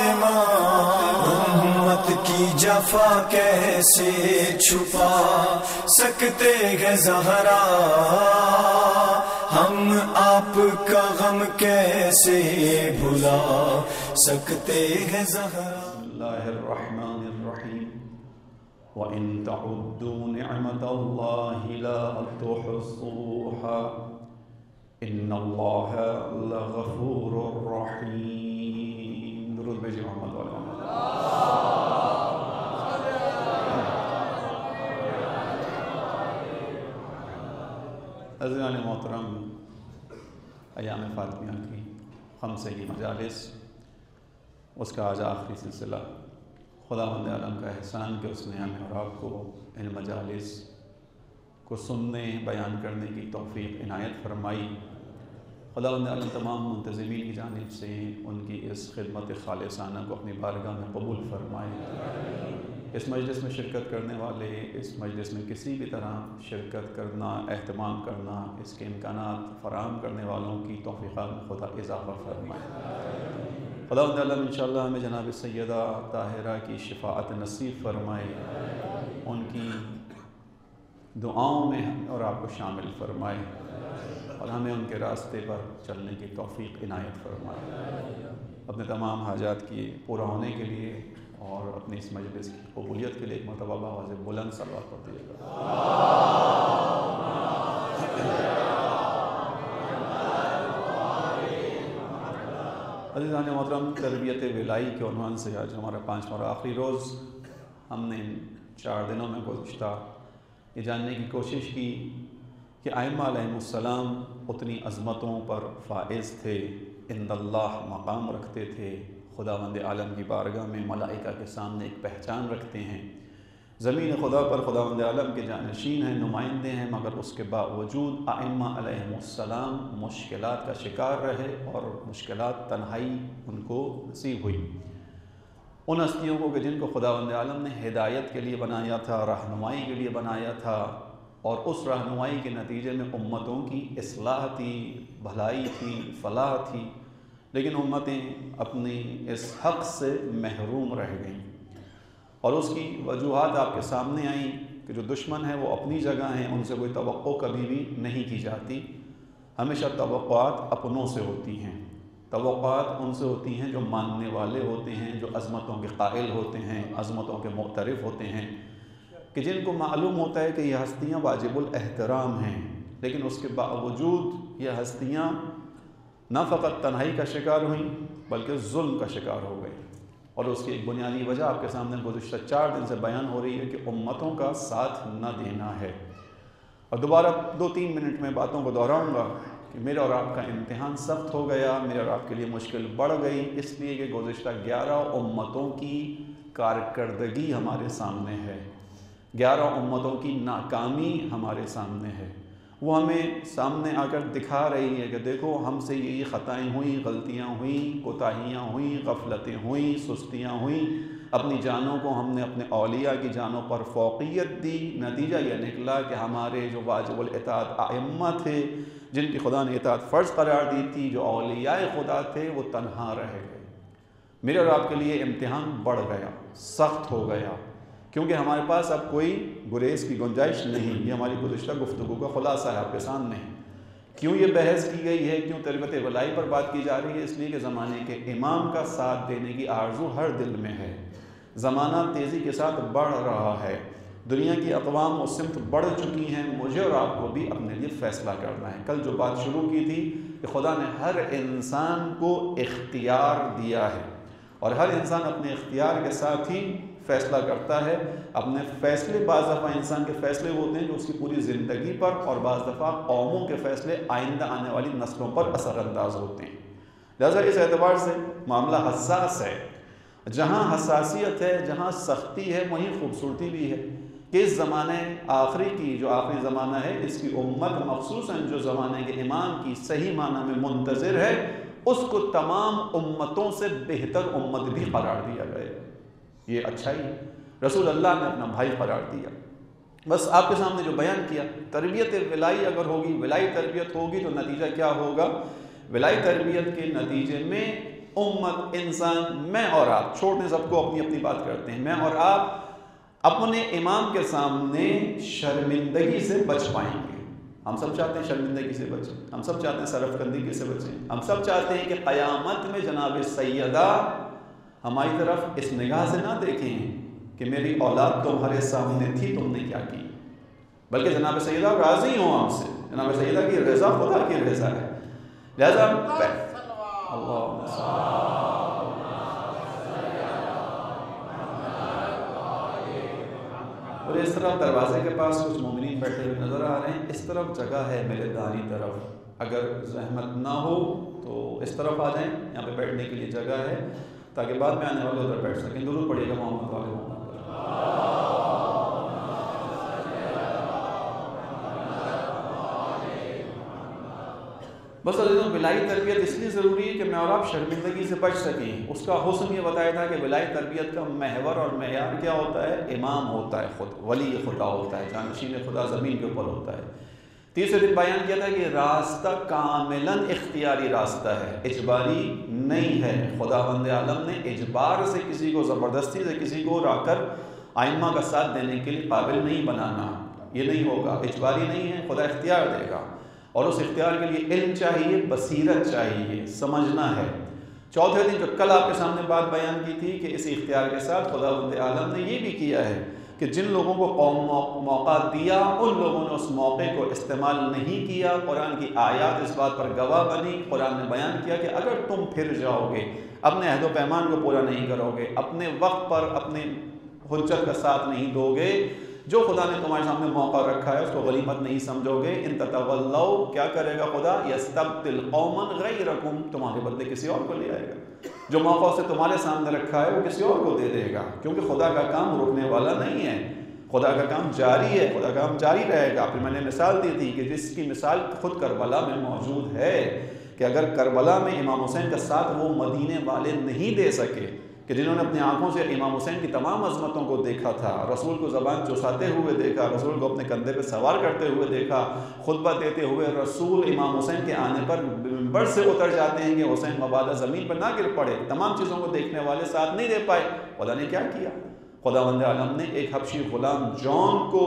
امت کی جفا کیسے چھپا سکتے ہیں زہرا، ہم آپ کا غم کیسے بھلا سکتے ہیں زہرا۔ بسم اللہ الرحمن الرحیم۔ وَإِن تَعُدُّوا نِعْمَةَ اللَّهِ لَا تُحْصُوهَا إِنَّ اللَّهَ لَغَفُورٌ رَحِيمٌ۔ درود بھیجئے محمد والا عزیزان محترم، ایام فاطمیہ کی خمسہ کی مجالس، اس کا آج آخری سلسلہ۔ خداوند عالم کا احسان کہ اس نے ہمیں اور آپ کو ان مجالس کو سننے، بیان کرنے کی توفیق عنایت فرمائی۔ خداوند عالم تمام منتظمین کی جانب سے ان کی اس خدمت خالصانہ کو اپنی بارگاہ میں قبول فرمائے۔ اس مجلس میں شرکت کرنے والے، اس مجلس میں کسی بھی طرح شرکت کرنا، اہتمام کرنا، اس کے امکانات فراہم کرنے والوں کی توفیقات میں خدا اضافہ فرمائے۔ خداوند عالم انشاءاللہ ہمیں جناب سیدہ طاہرہ کی شفاعت نصیب فرمائے، ان کی دعاؤں میں اور آپ کو شامل فرمائے، اور ہمیں ان کے راستے پر چلنے کی توفیق عنایت فرمائے۔ اپنے تمام حاجات کی پورا ہونے کے لیے اور اپنی اس مجلس کی قبولیت کے لیے ایک مرتبہ آواز بلند صلوات پڑھیے گا۔ عزیزان محترم، تربیت ولائی کے عنوان سے آج ہمارا 5واں اور آخری روز۔ ہم نے ان 4 دنوں میں گزشتہ یہ جاننے کی کوشش کی کہ ائمہ علیہم السلام اتنی عظمتوں پر فائز تھے، عند اللہ مقام رکھتے تھے، خداوند عالم کی بارگاہ میں ملائکہ کے سامنے ایک پہچان رکھتے ہیں، زمین خدا پر خداوند عالم کے جانشین ہیں، نمائندے ہیں، مگر اس کے باوجود ائمہ علیہم السلام مشکلات کا شکار رہے اور مشکلات تنہائی ان کو نصیب ہوئی۔ ان ہستیوں کو کہ جن کو خداوند عالم نے ہدایت کے لیے بنایا تھا، رہنمائی کے لیے بنایا تھا، اور اس رہنمائی کے نتیجے میں امتوں کی اصلاح تھی، بھلائی تھی، فلاح تھی، لیکن امتیں اپنی اس حق سے محروم رہ گئیں، اور اس کی وجوہات آپ کے سامنے آئیں کہ جو دشمن ہیں وہ اپنی جگہ ہیں، ان سے کوئی توقع کبھی بھی نہیں کی جاتی۔ ہمیشہ توقعات اپنوں سے ہوتی ہیں، توقعات ان سے ہوتی ہیں جو ماننے والے ہوتے ہیں، جو عظمتوں کے قائل ہوتے ہیں، عظمتوں کے معترف ہوتے ہیں، کہ جن کو معلوم ہوتا ہے کہ یہ ہستیاں واجب الاحترام ہیں، لیکن اس کے باوجود یہ ہستیاں نہ فقط تنہائی کا شکار ہوئیں بلکہ ظلم کا شکار ہو گئی، اور اس کی ایک بنیادی وجہ آپ کے سامنے گزشتہ 4 دن سے بیان ہو رہی ہے کہ امتوں کا ساتھ نہ دینا ہے۔ اور دوبارہ 2-3 منٹ میں باتوں کو دہراؤں گا کہ میرا اور آپ کا امتحان سخت ہو گیا، میرے اور آپ کے لیے مشکل بڑھ گئی، اس لیے کہ گزشتہ 11 امتوں کی کارکردگی ہمارے سامنے ہے، 11 امتوں کی ناکامی ہمارے سامنے ہے۔ وہ ہمیں سامنے آ کر دکھا رہی ہے کہ دیکھو ہم سے یہ خطائیں ہوئیں، غلطیاں ہوئیں، کوتاہیاں ہوئیں، غفلتیں ہوئیں، سستیاں ہوئیں، اپنی جانوں کو ہم نے اپنے اولیاء کی جانوں پر فوقیت دی، نتیجہ یہ نکلا کہ ہمارے جو واجب الاطاعت ائمہ تھے، جن کی خدا نے اطاعت فرض قرار دی تھی، جو اولیاء خدا تھے، وہ تنہا رہ گئے۔ میرے اور آپ کے لیے امتحان بڑھ گیا، سخت ہو گیا، کیونکہ ہمارے پاس اب کوئی گریز کی گنجائش نہیں۔ یہ ہماری گزشتہ گفتگو کا خلاصہ ہے آپ کے سامنے۔ کیوں یہ بحث کی گئی ہے، کیوں تربیت ولائی پر بات کی جا رہی ہے؟ اس لیے کہ زمانے کے امام کا ساتھ دینے کی آرزو ہر دل میں ہے۔ زمانہ تیزی کے ساتھ بڑھ رہا ہے، دنیا کی اقوام و سمت بڑھ چکی ہیں، مجھے اور آپ کو بھی اپنے لیے فیصلہ کرنا ہے۔ کل جو بات شروع کی تھی کہ خدا نے ہر انسان کو اختیار دیا ہے، اور ہر انسان اپنے اختیار کے ساتھ ہی فیصلہ کرتا ہے۔ اپنے فیصلے بعض دفعہ انسان کے فیصلے ہوتے ہیں جو اس کی پوری زندگی پر، اور بعض دفعہ قوموں کے فیصلے آئندہ آنے والی نسلوں پر اثر انداز ہوتے ہیں۔ لہذا اس اعتبار سے معاملہ حساس ہے۔ جہاں حساسیت ہے، جہاں سختی ہے، وہیں خوبصورتی بھی ہے کہ اس زمانے آخری کی، جو آخری زمانہ ہے، اس کی امت مخصوصاً جو زمانے کے امام کی صحیح معنی میں منتظر ہے، اس کو تمام امتوں سے بہتر امت بھی قرار دیا گیا۔ یہ اچھائی رسول اللہ نے اپنا بھائی قرار دیا۔ بس آپ کے سامنے جو بیان کیا، تربیت ولائی اگر ہوگی، ولائی تربیت ہوگی تو نتیجہ کیا ہوگا؟ ولائی تربیت کے نتیجے میں امت، انسان، میں اور آپ، چھوڑ دیں سب کو، اپنی اپنی بات کرتے ہیں، میں اور آپ اپنے امام کے سامنے شرمندگی سے بچ پائیں گے؟ ہم سب چاہتے ہیں شرمندگی سے بچیں، ہم سب چاہتے ہیں سرف کندگی سے بچیں، ہم سب چاہتے ہیں کہ قیامت میں جناب سیدہ ہماری طرف اس نگاہ سے نہ دیکھیں کہ میری اولاد تمہارے سامنے تھی، تم نے کیا کی، بلکہ جناب سیدہ راضی ہوں ہم سے، جناب سیدہ کی رضا خدا کی رضا ہے۔ لہذا اور اس طرف دروازے کے پاس کچھ مومنین بیٹھے ہوئے نظر آ رہے ہیں، اس طرف جگہ ہے میرے دائیں طرف، اگر زحمت نہ ہو تو اس طرف آ جائیں، یہاں پہ بیٹھنے کے لیے جگہ ہے تاکہ بعد میں آنے والے ادھر بیٹھ سکیں۔ درود پڑھیے گا محمد والے محمد۔ بس عزیزوں، ولائی تربیت اس لیے ضروری ہے کہ میں اور آپ شرمندگی سے بچ سکیں۔ اس کا حسن یہ بتایا تھا کہ ولائی تربیت کا محور اور معیار کیا ہوتا ہے؟ امام ہوتا ہے، خود ولی خدا ہوتا ہے، جانشین خدا زمین کے اوپر ہوتا ہے۔ تیسرے دن بیان کیا تھا کہ راستہ کاملاً اختیاری راستہ ہے، اجباری نہیں ہے۔ خداوند عالم نے اجبار سے کسی کو، زبردستی سے کسی کو را کر ائمہ کا ساتھ دینے کے لیے قابل نہیں بنانا، یہ نہیں ہوگا، اجباری نہیں ہے، خدا اختیار دے گا، اور اس اختیار کے لیے علم چاہیے، بصیرت چاہیے، سمجھنا ہے۔ چوتھے دن جو کل آپ کے سامنے بات بیان کی تھی کہ اس اختیار کے ساتھ خداوند عالم نے یہ بھی کیا ہے کہ جن لوگوں کو قوم موقع دیا ان لوگوں نے اس موقع کو استعمال نہیں کیا۔ قرآن کی آیات اس بات پر گواہ بنی۔ قرآن نے بیان کیا کہ اگر تم پھر جاؤ گے، اپنے عہد و پیمان کو پورا نہیں کرو گے، اپنے وقت پر اپنے حجت کا ساتھ نہیں دو گے، جو خدا نے تمہارے سامنے موقع رکھا ہے اس کو غنیمت نہیں سمجھو گے، ان تتولوا، کیا کرے گا خدا؟ یستبدل قوما غیرکم، تمہارے بدلے کسی اور کو لے آئے گا۔ جو موقع سے تمہارے سامنے رکھا ہے وہ کسی اور کو دے دے گا، کیونکہ خدا کا کام رکنے والا نہیں ہے، خدا کا کام جاری ہے، خدا کا کام جاری رہے گا۔ پھر میں نے مثال دی تھی کہ جس کی مثال خود کربلا میں موجود ہے کہ اگر کربلا میں امام حسین کا ساتھ وہ مدینے والے نہیں دے سکے کہ جنہوں نے اپنی آنکھوں سے امام حسین کی تمام عظمتوں کو دیکھا تھا، رسول کو زبان چوساتے ہوئے دیکھا، رسول کو اپنے کندھے پہ سوار کرتے ہوئے دیکھا، خطبہ دیتے ہوئے رسول امام حسین کے آنے پر منبر سے اتر جاتے ہیں کہ حسین مبادہ زمین پر نہ گر پڑے، تمام چیزوں کو دیکھنے والے ساتھ نہیں دے پائے، خدا نے کیا کیا؟ خداوند عالم نے ایک حبشی غلام جون کو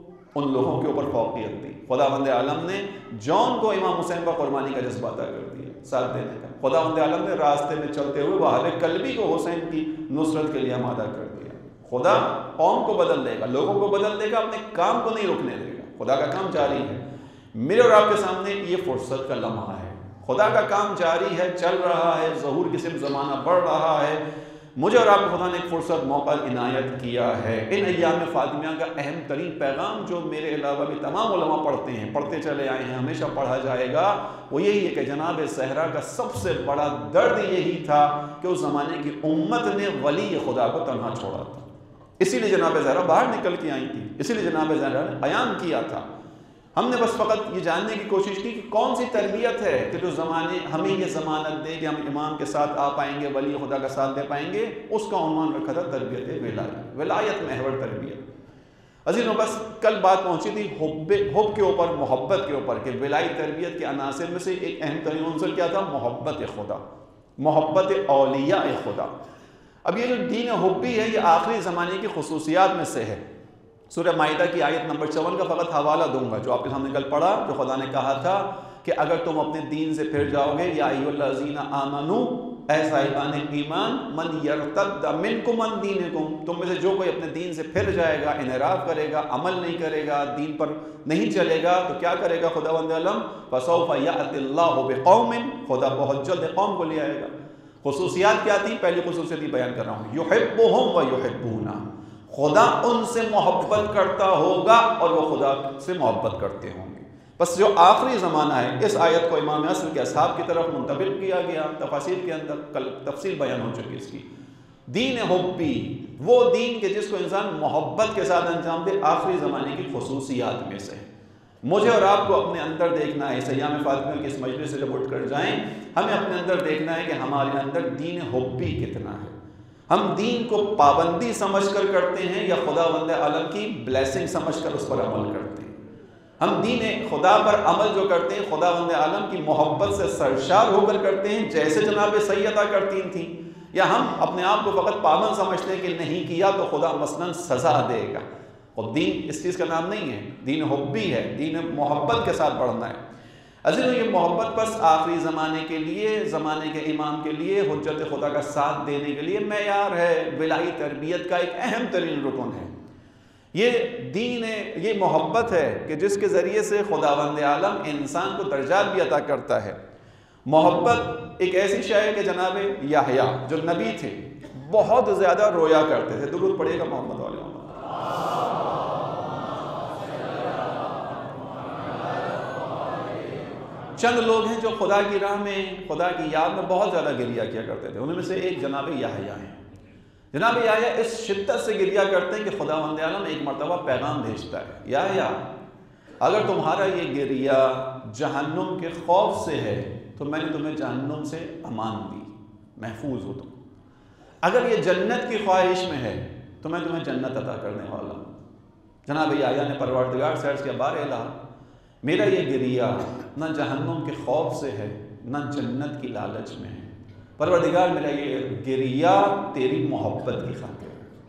ان لوگوں کے اوپر فوقیت دی۔ خداوند عالم نے جون کو امام حسین پر قربانی کا جذبہ عطا کر دیا، ساتھ دینے کا۔ خداوند عالم نے راستے میں چلتے ہوئے وہاب قلبی کو حسین کی نصرت کے لیے آمادہ کر دیا۔ خدا قوم کو بدل دے گا، لوگوں کو بدل دے گا، اپنے کام کو نہیں رکنے دے گا، خدا کا کام جاری ہے۔ میرے اور آپ کے سامنے یہ فرصت کا لمحہ ہے، خدا کا کام جاری ہے، چل رہا ہے، ظہور کی سمت زمانہ بڑھ رہا ہے۔ مجھے اور آپ کو خدا نے ایک فرصت، موقع عنایت کیا ہے۔ ان ایام فاطمیہ کا اہم ترین پیغام جو میرے علاوہ بھی تمام علماء پڑھتے ہیں، پڑھتے چلے آئے ہیں، ہمیشہ پڑھا جائے گا، وہ یہی ہے کہ جناب زہرا کا سب سے بڑا درد یہی تھا کہ اس زمانے کی امت نے ولی خدا کو تنہا چھوڑا تھا۔ اسی لیے جناب زہرا باہر نکل کے آئی تھی، اسی لیے جناب زہرا نے بیان کیا تھا۔ ہم نے بس فقط یہ جاننے کی کوشش کی کہ کون سی تربیت ہے کہ جو زمانے ہمیں یہ ضمانت دے کہ ہم امام کے ساتھ آ پائیں گے، ولی خدا کا ساتھ دے پائیں گے۔ اس کا عنوان رکھا تھا تربیت ولایت، ولایت محور تربیت۔ عزیزوں، بس کل بات پہنچی تھی حب کے اوپر، محبت کے اوپر، کہ ولائی تربیت کے عناصر میں سے ایک اہم ترین عنصر کیا تھا؟ محبت خدا، محبت اولیاء خدا۔ اب یہ جو دین حبی ہے یہ آخری زمانے کی خصوصیات میں سے ہے۔ سورہ مائدہ کی آیت نمبر 54 کا فقط حوالہ دوں گا جو آپ کے سامنے کل پڑھا، جو خدا نے کہا تھا کہ اگر تم اپنے دین سے پھر جاؤ گے، یا ایھا الذین آمنوا، اے صاحبان ایمان، من یرتد منکم عن دینکم، تم میں سے جو کوئی اپنے دین سے پھر جائے گا، انحراف کرے گا، عمل نہیں کرے گا، دین پر نہیں چلے گا، تو کیا کرے گا خداوند عالم؟ فسوف یأتی اللہ بقوم، خدا بہت جلد قوم کو لے آئے گا۔ خصوصیات کیا تھی؟ پہلی خصوصیت بہان کر رہا ہوں، یحبہم ویحبونہ، خدا ان سے محبت کرتا ہوگا اور وہ خدا سے محبت کرتے ہوں گے۔ بس جو آخری زمانہ ہے، اس آیت کو امام عصر کے اصحاب کی طرف منتقل کیا گیا، تفاسیر کے اندر کل تفصیل بیان ہو چکی اس کی۔ دین حبی، وہ دین کہ جس کو انسان محبت کے ساتھ انجام دے، آخری زمانے کی خصوصیات میں سے مجھے اور آپ کو اپنے اندر دیکھنا ہے۔ اس ایام فاطمیہ کے اس مجلس سے جب اٹھ کر جائیں، ہمیں اپنے اندر دیکھنا ہے کہ ہمارے اندر دین حبی کتنا ہے۔ ہم دین کو پابندی سمجھ کر کرتے ہیں یا خداوند عالم کی بلیسنگ سمجھ کر اس پر عمل کرتے ہیں؟ ہم دین خدا پر عمل جو کرتے ہیں خداوند عالم کی محبت سے سرشار ہو کر کرتے ہیں، جیسے جناب سیدہ کرتی تھیں، یا ہم اپنے آپ کو فقط پابند سمجھتے ہیں کہ نہیں کیا تو خدا مثلاً سزا دے گا؟ اور دین اس چیز کا نام نہیں ہے، دین حبی ہے، دین محبت کے ساتھ بڑھنا ہے۔ عزیزو، یہ محبت بس آخری زمانے کے لیے، زمانے کے امام کے لیے، حجت خدا کا ساتھ دینے کے لیے معیار ہے، الہی تربیت کا ایک اہم ترین رکن ہے۔ یہ دین ہے، یہ محبت ہے کہ جس کے ذریعے سے خداوند عالم انسان کو درجات بھی عطا کرتا ہے۔ محبت ایک ایسی شے ہے کہ جناب یحییٰ جو نبی تھے بہت زیادہ رویا کرتے تھے۔ درود پڑھیے گا محمد علیہ وسلم۔ چند لوگ ہیں جو خدا کی راہ میں، خدا کی یاد میں بہت زیادہ گریہ کیا کرتے تھے، ان میں سے ایک جناب یحییٰ ہیں۔ جناب یحییٰ اس شدت سے گریہ کرتے ہیں کہ خداوند عالم ایک مرتبہ پیغام بھیجتا ہے، یحییٰ اگر تمہارا یہ گریہ جہنم کے خوف سے ہے تو میں نے تمہیں جہنم سے امان دی، محفوظ ہو تم۔ اگر یہ جنت کی خواہش میں ہے تو میں تمہیں جنت عطا کرنے والا ہوں۔ جناب یحییٰ نے پروردگار سے عرض کیا، بار الہ میرا یہ گریہ نہ جہنم کے خوف سے ہے نہ جنت کی لالچ میں ہے، پروردگار میرا یہ گریہ تیری محبت کی خاطر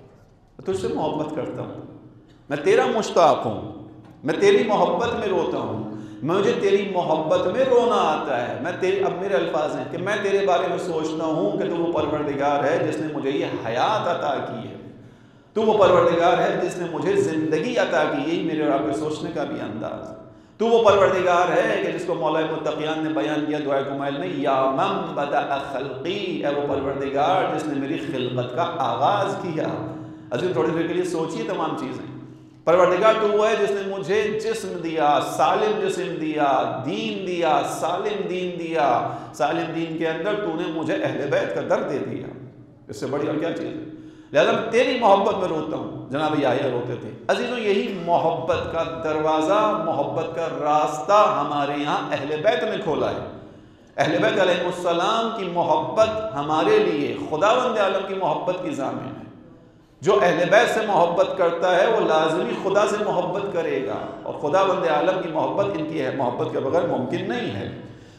ہے، تجھ سے محبت کرتا ہوں، میں تیرا مشتاق ہوں، میں تیری محبت میں روتا ہوں، مجھے تیری محبت میں رونا آتا ہے۔ اب میرے الفاظ ہیں کہ میں تیرے بارے میں سوچتا ہوں کہ تو وہ پروردگار ہے جس نے مجھے یہ حیات عطا کی ہے، تو وہ پروردگار ہے جس نے مجھے زندگی عطا کی، یہی میرے اور آپ کے سوچنے کا بھی انداز ہے۔ تو وہ پروردگار ہے کہ جس کو مولا متقیان نے بیان کیا دعائے کمیل میں، یا من بدأ خلقی، اے وہ پروردگار جس نے میری خلقت کا آغاز کیا۔ عزیز تھوڑی دیر کے لیے سوچیے تمام چیزیں۔ پروردگار تو وہ ہے جس نے مجھے جسم دیا، سالم جسم دیا، دین دیا، سالم دین دیا، سالم دین کے اندر تو نے مجھے اہل بیت کا در دے دیا، اس سے بڑی اور کیا چیز ہے؟ لہذا تیری محبت میں روتا ہوں۔ جناب یحییٰ روتے تھے۔ عزیزوں، یہی محبت کا دروازہ، محبت کا راستہ ہمارے یہاں اہل بیت نے کھولا ہے۔ اہل بیت علیہ السلام کی محبت ہمارے لیے خداوند عالم کی محبت کی ضامن ہے۔ جو اہل بیت سے محبت کرتا ہے وہ لازمی خدا سے محبت کرے گا، اور خداوند عالم کی محبت ان کی محبت کے بغیر ممکن نہیں ہے۔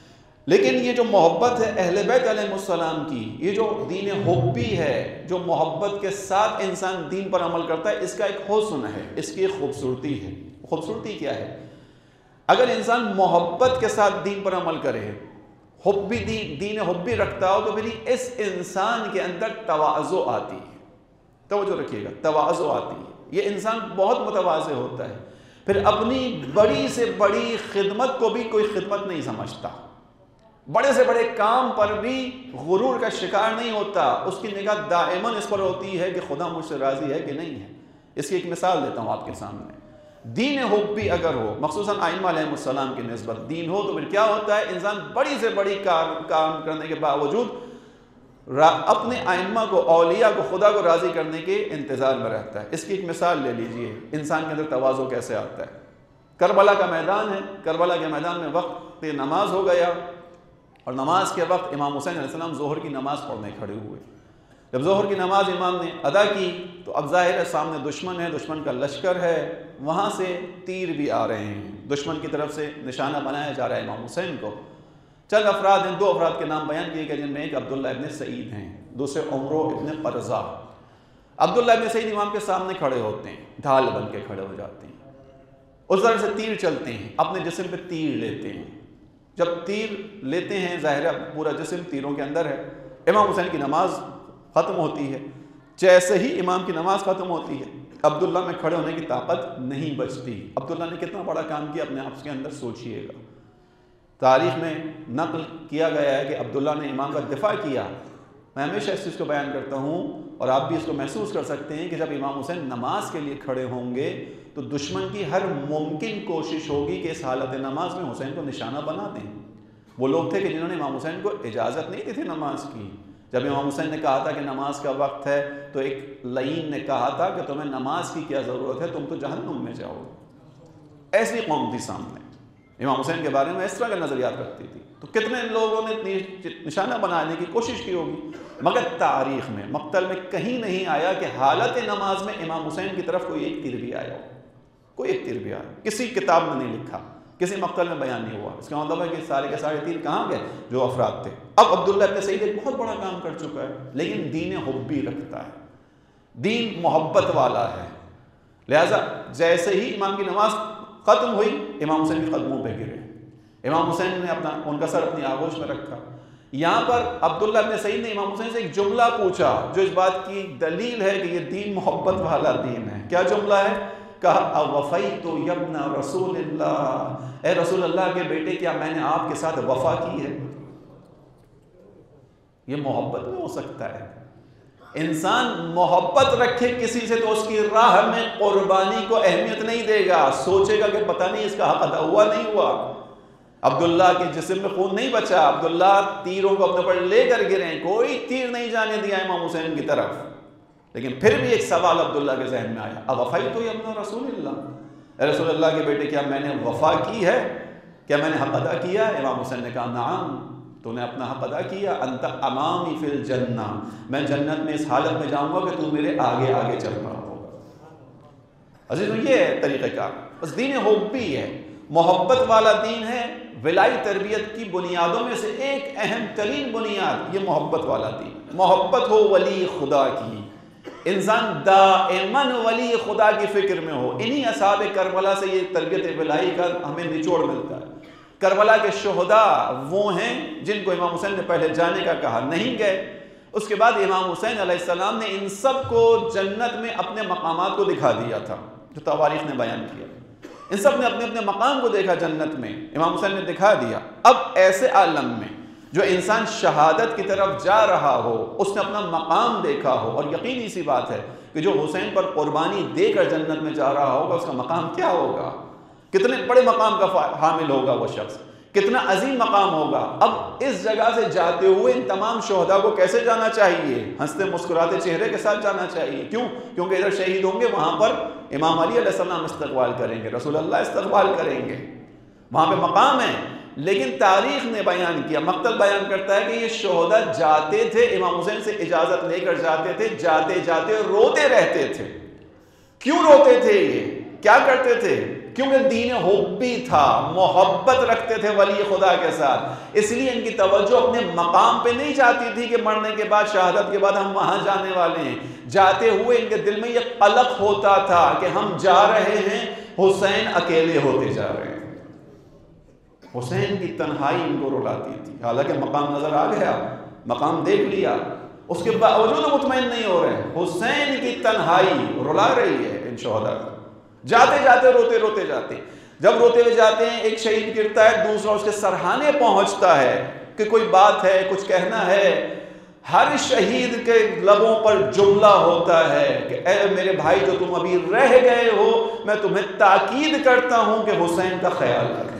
لیکن یہ جو محبت ہے اہل بیت علیہ السلام کی، یہ جو دین حبی ہے، جو محبت کے ساتھ انسان دین پر عمل کرتا ہے، اس کا ایک حسن ہے، اس کی ایک خوبصورتی ہے۔ خوبصورتی کیا ہے؟ اگر انسان محبت کے ساتھ دین پر عمل کرے، حبی دین حبی رکھتا ہو، تو پھر اس انسان کے اندر تواضع آتی ہے۔ توجہ رکھیے گا، تواضع آتی ہے۔ یہ انسان بہت متواضع ہوتا ہے، پھر اپنی بڑی سے بڑی خدمت کو بھی کوئی خدمت نہیں سمجھتا، بڑے سے بڑے کام پر بھی غرور کا شکار نہیں ہوتا، اس کی نگاہ دائماً اس پر ہوتی ہے کہ خدا مجھ سے راضی ہے کہ نہیں ہے۔ اس کی ایک مثال دیتا ہوں آپ کے سامنے۔ دین حبی اگر ہو، مخصوصاً ائمہ علیہ السلام کی نسبت دین ہو، تو پھر کیا ہوتا ہے؟ انسان بڑی سے بڑی کام کرنے کے باوجود اپنے ائمہ کو، اولیاء کو، خدا کو راضی کرنے کے انتظار میں رہتا ہے۔ اس کی ایک مثال لے لیجئے، انسان کے اندر تواضع کیسے آتا ہے۔ کربلا کا میدان ہے، کربلا کے میدان میں وقت نماز ہو گیا، اور نماز کے وقت امام حسین علیہ السلام ظہر کی نماز پڑھنے کھڑے ہوئے۔ جب ظہر کی نماز امام نے ادا کی تو اب ظاہر ہے سامنے دشمن ہے، دشمن کا لشکر ہے، وہاں سے تیر بھی آ رہے ہیں، دشمن کی طرف سے نشانہ بنایا جا رہا ہے امام حسین کو۔ چند افراد ہیں، 2 افراد کے نام بیان کیے گئے، جن میں ایک عبداللہ ابن سعید ہیں، دوسرے عمرو ابن قرظہ۔ عبداللہ ابن سعید امام کے سامنے کھڑے ہوتے ہیں، ڈھال بن کے کھڑے ہو جاتے ہیں، اس طرح سے تیر چلتے ہیں، اپنے جسم پہ تیر لیتے ہیں۔ جب تیر لیتے ہیں، ظاہر پورا جسم تیروں کے اندر ہے۔ امام حسین کی نماز ختم ہوتی ہے، جیسے ہی امام کی نماز ختم ہوتی ہے عبداللہ میں کھڑے ہونے کی طاقت نہیں بچتی۔ عبداللہ نے کتنا بڑا کام کیا، اپنے آپ کے اندر سوچئے گا۔ تاریخ میں نقل کیا گیا ہے کہ عبداللہ نے امام کا دفاع کیا۔ میں ہمیشہ اس چیز کو بیان کرتا ہوں، اور آپ بھی اس کو محسوس کر سکتے ہیں کہ جب امام حسین نماز کے لیے کھڑے ہوں گے تو دشمن کی ہر ممکن کوشش ہوگی کہ اس حالت نماز میں حسین کو نشانہ بنا دیں۔ وہ لوگ تھے کہ جنہوں نے امام حسین کو اجازت نہیں دی تھی نماز کی۔ جب امام حسین نے کہا تھا کہ نماز کا وقت ہے تو ایک لعین نے کہا تھا کہ تمہیں نماز کی کیا ضرورت ہے، تم تو جہنم میں جاؤ۔ ایسی قوم تھی سامنے، امام حسین کے بارے میں اس طرح کے نظریات رکھتی تھی، تو کتنے لوگوں نے نشانہ بنانے کی کوشش کی ہوگی، مگر تاریخ میں مقتل میں کہیں نہیں آیا کہ حالت نماز میں امام حسین کی طرف کوئی ایک تیر بھی آیا ہو۔ کوئی ایک تیر بھی آیا، کسی کتاب میں نہیں لکھا، کسی مقتل میں بیان نہیں ہوا۔ اس کا مطلب ہے کہ سارے کے سارے تیر کہاں گئے؟ جو افراد تھے۔ اب عبداللہ ابن سعید ایک بہت بڑا کام کر چکا ہے، لیکن دین حبی رکھتا ہے، دین محبت والا ہے، لہٰذا جیسے ہی امام کی نماز ختم ہوئی امام حسین کے قدموں پہ گرے، امام حسین نے ان کا سر اپنی آغوش میں رکھا۔ یہاں پر عبداللہ ابن سعید نے امام حسین سے ایک جملہ پوچھا جو اس بات کی دلیل ہے کہ یہ دین محبت والا دین ہے۔ کیا جملہ ہے؟ کہا اوفیت یبن رسول اللہ، اے رسول اللہ کے بیٹے کیا میں نے آپ کے ساتھ وفا کی ہے؟ یہ محبت میں ہو سکتا ہے، انسان محبت رکھے کسی سے تو اس کی راہ میں قربانی کو اہمیت نہیں دے گا، سوچے گا کہ پتہ نہیں اس کا حق ادا ہوا نہیں ہوا۔ عبداللہ کے جسم میں خون نہیں بچا، عبداللہ تیروں کو اپنے پر لے کر گرے، کوئی تیر نہیں جانے دیا امام حسین کی طرف، لیکن پھر بھی ایک سوال عبداللہ کے ذہن میں آیا، اوفیت یبن رسول اللہ، اے رسول اللہ کے بیٹے کیا میں نے وفا کی ہے؟ کیا میں نے حق ادا کیا؟ امام حسین نے کہا نعم، تو نے اپنا حق ادا کیا، انت امامی فی الجنہ، میں جنت میں اس حالت میں جاؤں گا کہ تو میرے آگے آگے چل رہا ہوگا۔ عزیزو یہ ہے طریقہ کار، بس دین حبی ہے، محبت والا دین ہے۔ ولائی تربیت کی بنیادوں میں سے ایک اہم ترین بنیاد یہ محبت والا دین، محبت ہو ولی خدا کی، انسان دائماً ولی خدا کی فکر میں ہو۔ انہی اصحاب کربلا سے یہ تربیت ولائی کا ہمیں نچوڑ ملتا ہے۔ کربلا کے شہداء وہ ہیں جن کو امام حسین نے پہلے جانے کا کہا، نہیں گئے۔ اس کے بعد امام حسین علیہ السلام نے ان سب کو جنت میں اپنے مقامات کو دکھا دیا تھا، جو تواریخ نے بیان کیا، ان سب نے اپنے اپنے مقام کو دیکھا جنت میں، امام حسین نے دکھا دیا۔ اب ایسے عالم میں جو انسان شہادت کی طرف جا رہا ہو، اس نے اپنا مقام دیکھا ہو، اور یقینی سی بات ہے کہ جو حسین پر قربانی دے کر جنت میں جا رہا ہوگا اس کا مقام کیا ہوگا، کتنے بڑے مقام کا حامل ہوگا وہ شخص، کتنا عظیم مقام ہوگا۔ اب اس جگہ سے جاتے ہوئے ان تمام شہداء کو کیسے جانا چاہیے؟ ہنستے مسکراتے چہرے کے ساتھ جانا چاہیے۔ کیوں؟ کیونکہ ادھر شہید ہوں گے، وہاں پر امام علی علیہ السلام استقبال کریں گے، رسول اللہ استقبال کریں گے، وہاں پہ مقام ہے۔ لیکن تاریخ نے بیان کیا، مقتل بیان کرتا ہے کہ یہ شہداء جاتے تھے، امام حسین سے اجازت لے کر جاتے تھے، جاتے جاتے روتے رہتے تھے۔ کیوں روتے تھے؟ یہ کیا کرتے تھے؟ کیونکہ دین حبی تھا، محبت رکھتے تھے ولی خدا کے ساتھ، اس لیے ان کی توجہ اپنے مقام پہ نہیں جاتی تھی کہ مرنے کے بعد، شہادت کے بعد ہم وہاں جانے والے ہیں۔ جاتے ہوئے ان کے دل میں یہ قلق ہوتا تھا کہ ہم جا رہے ہیں، حسین اکیلے ہوتے جا رہے ہیں۔ حسین کی تنہائی ان کو رلاتی تھی، حالانکہ مقام نظر آ گیا، مقام دیکھ لیا، اس کے باوجود مطمئن نہیں ہو رہے۔ حسین کی تنہائی رلا رہی ہے ان شہداء کو، جاتے جاتے روتے روتے جاتے۔ جب روتے ہوئے جاتے ہیں، ایک شہید گرتا ہے، دوسرا اس کے سرہانے پہنچتا ہے کہ کوئی بات ہے، کچھ کہنا ہے۔ ہر شہید کے لبوں پر جملہ ہوتا ہے کہ اے میرے بھائی جو تم ابھی رہ گئے ہو، میں تمہیں تاکید کرتا ہوں کہ حسین کا خیال رکھنا،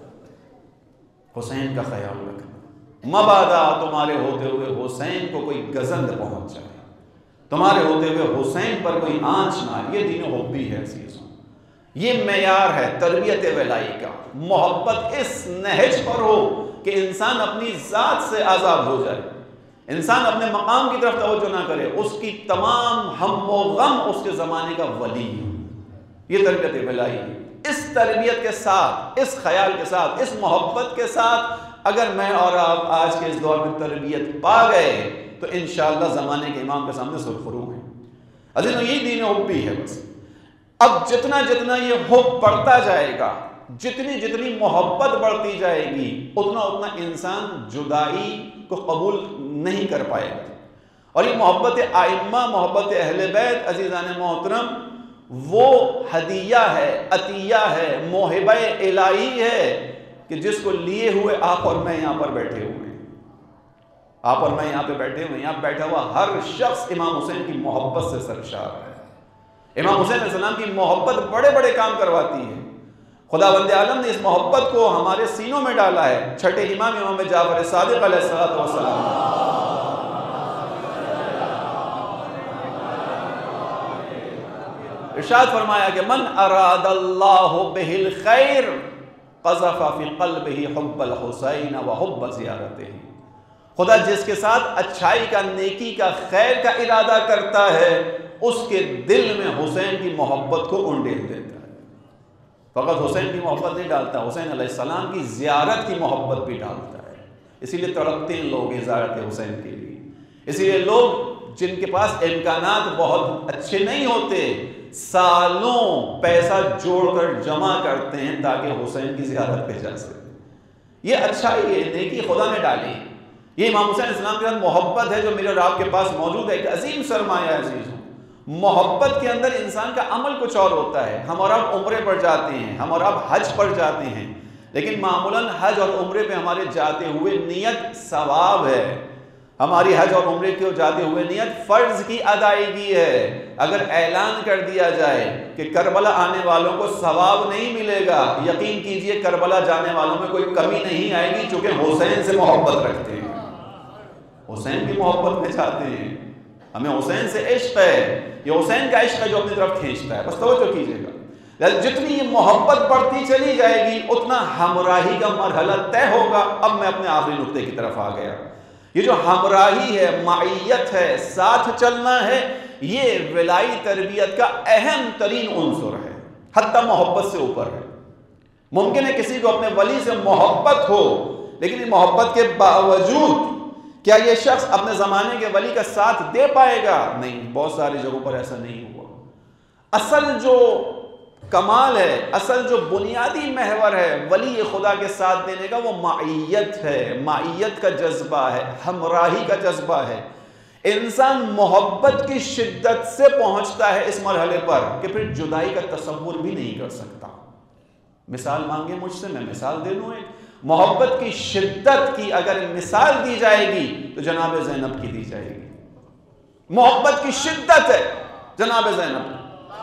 حسین کا خیال رکھنا، مبادا تمہارے ہوتے ہوئے حسین کو کوئی گزند پہنچ جائے، تمہارے ہوتے ہوئے حسین پر کوئی آنچ نہ آئے۔ یہ دین حبی ہے عزیزوں، یہ معیار ہے تربیت ولائی کا۔ محبت اس نہج پر ہو کہ انسان اپنی ذات سے آزاد ہو جائے، انسان اپنے مقام کی طرف توجہ نہ کرے، اس کی تمام ہم و غم اس کے زمانے کا ولی ہے۔ یہ تربیت ولائی ہے۔ اس تربیت کے ساتھ، اس خیال کے ساتھ، اس محبت کے ساتھ اگر میں اور آپ آج کے اس دور میں تربیت پا گئے تو انشاءاللہ زمانے کے امام کے سامنے سرخرو ہیں۔ عزیزو یہ دین حبی ہے بس۔ اب جتنا جتنا یہ حب بڑھتا جائے گا، جتنی جتنی محبت بڑھتی جائے گی، اتنا اتنا انسان جدائی کو قبول نہیں کر پائے گا۔ اور یہ محبت ائمہ، محبت اہل بیت عزیزان محترم، وہ ہدیہ ہے، عطیہ ہے، موہبہ الہی ہے کہ جس کو لیے ہوئے آپ اور میں یہاں پر بیٹھے ہوئے ہیں، آپ اور میں یہاں پہ بیٹھے ہوئے ہیں۔ یہاں بیٹھا ہوا ہر شخص امام حسین کی محبت سے سرشار ہے۔ امام حسین علیہ السلام کی محبت بڑے بڑے کام کرواتی ہے۔ خدا بند عالم نے اس محبت کو ہمارے سینوں میں ڈالا ہے۔ چھٹے امام امام جعفر صادق علیہ السلام ارشاد فرمایا کہ من اراد اللہ بہ الخیر قذف فی قلبہ حب الحسین و حب زیارتہ۔ خدا جس کے ساتھ اچھائی کا، نیکی کا، خیر کا ارادہ کرتا ہے، اس کے دل میں حسین کی محبت کو انڈیل دیتا ہے۔ فقط حسین کی محبت نہیں ڈالتا، حسین علیہ السلام کی زیارت کی محبت بھی ڈالتا ہے۔ اسی لیے تڑپتے ہیں لوگ زیارت حسین کے لیے، اسی لیے لوگ جن کے پاس امکانات بہت اچھے نہیں ہوتے سالوں پیسہ جوڑ کر جمع کرتے ہیں تاکہ حسین کی زیارت پہ جا سکے۔ یہ اچھائی ہے، نیکی خدا نے ڈالی، یہ امام حسین السلام کے ساتھ محبت ہے جو میرے اور آپ کے پاس موجود ہے، ایک عظیم سرمایہ عزیز ہوں۔ محبت کے اندر انسان کا عمل کچھ اور ہوتا ہے۔ ہم اور آپ عمرے پر جاتے ہیں، ہم اور آپ حج پر جاتے ہیں، لیکن معمولاً حج اور عمرے پہ ہمارے جاتے ہوئے نیت ثواب ہے، ہماری حج اور عمرے کے جاتے ہوئے نیت فرض کی ادائیگی ہے۔ اگر اعلان کر دیا جائے کہ کربلا آنے والوں کو ثواب نہیں ملے گا، یقین کیجئے کربلا جانے والوں میں کوئی کمی نہیں آئے گی، چونکہ حسین سے محبت رکھتے ہیں، حسین کی محبت میں چاہتے ہیں، ہمیں حسین سے عشق ہے، یہ حسین کا عشق ہے جو اپنی طرف کھینچتا ہے۔ بس توجہ کیجئے گا، جتنی یہ محبت بڑھتی چلی جائے گی اتنا ہمراہی کا مرحلہ طے ہوگا۔ اب میں اپنے آخری نقطے کی طرف آ گیا۔ یہ جو ہمراہی ہے، معیت ہے، ساتھ چلنا ہے، یہ ولائی تربیت کا اہم ترین عنصر ہے، حتیٰ محبت سے اوپر ہے۔ ممکن ہے کسی کو اپنے ولی سے محبت ہو، لیکن محبت کے باوجود کیا یہ شخص اپنے زمانے کے ولی کا ساتھ دے پائے گا؟ نہیں، بہت ساری جگہوں پر ایسا نہیں ہوا۔ اصل جو کمال ہے، اصل جو بنیادی محور ہے ولی خدا کے ساتھ دینے کا، وہ معیت ہے، معیت کا جذبہ ہے، ہمراہی کا جذبہ ہے۔ انسان محبت کی شدت سے پہنچتا ہے اس مرحلے پر کہ پھر جدائی کا تصور بھی نہیں کر سکتا۔ مثال مانگے مجھ سے، میں مثال دے دوں۔ ایک محبت کی شدت کی اگر مثال دی جائے گی تو جناب زینب کی دی جائے گی۔ محبت کی شدت ہے جناب زینب،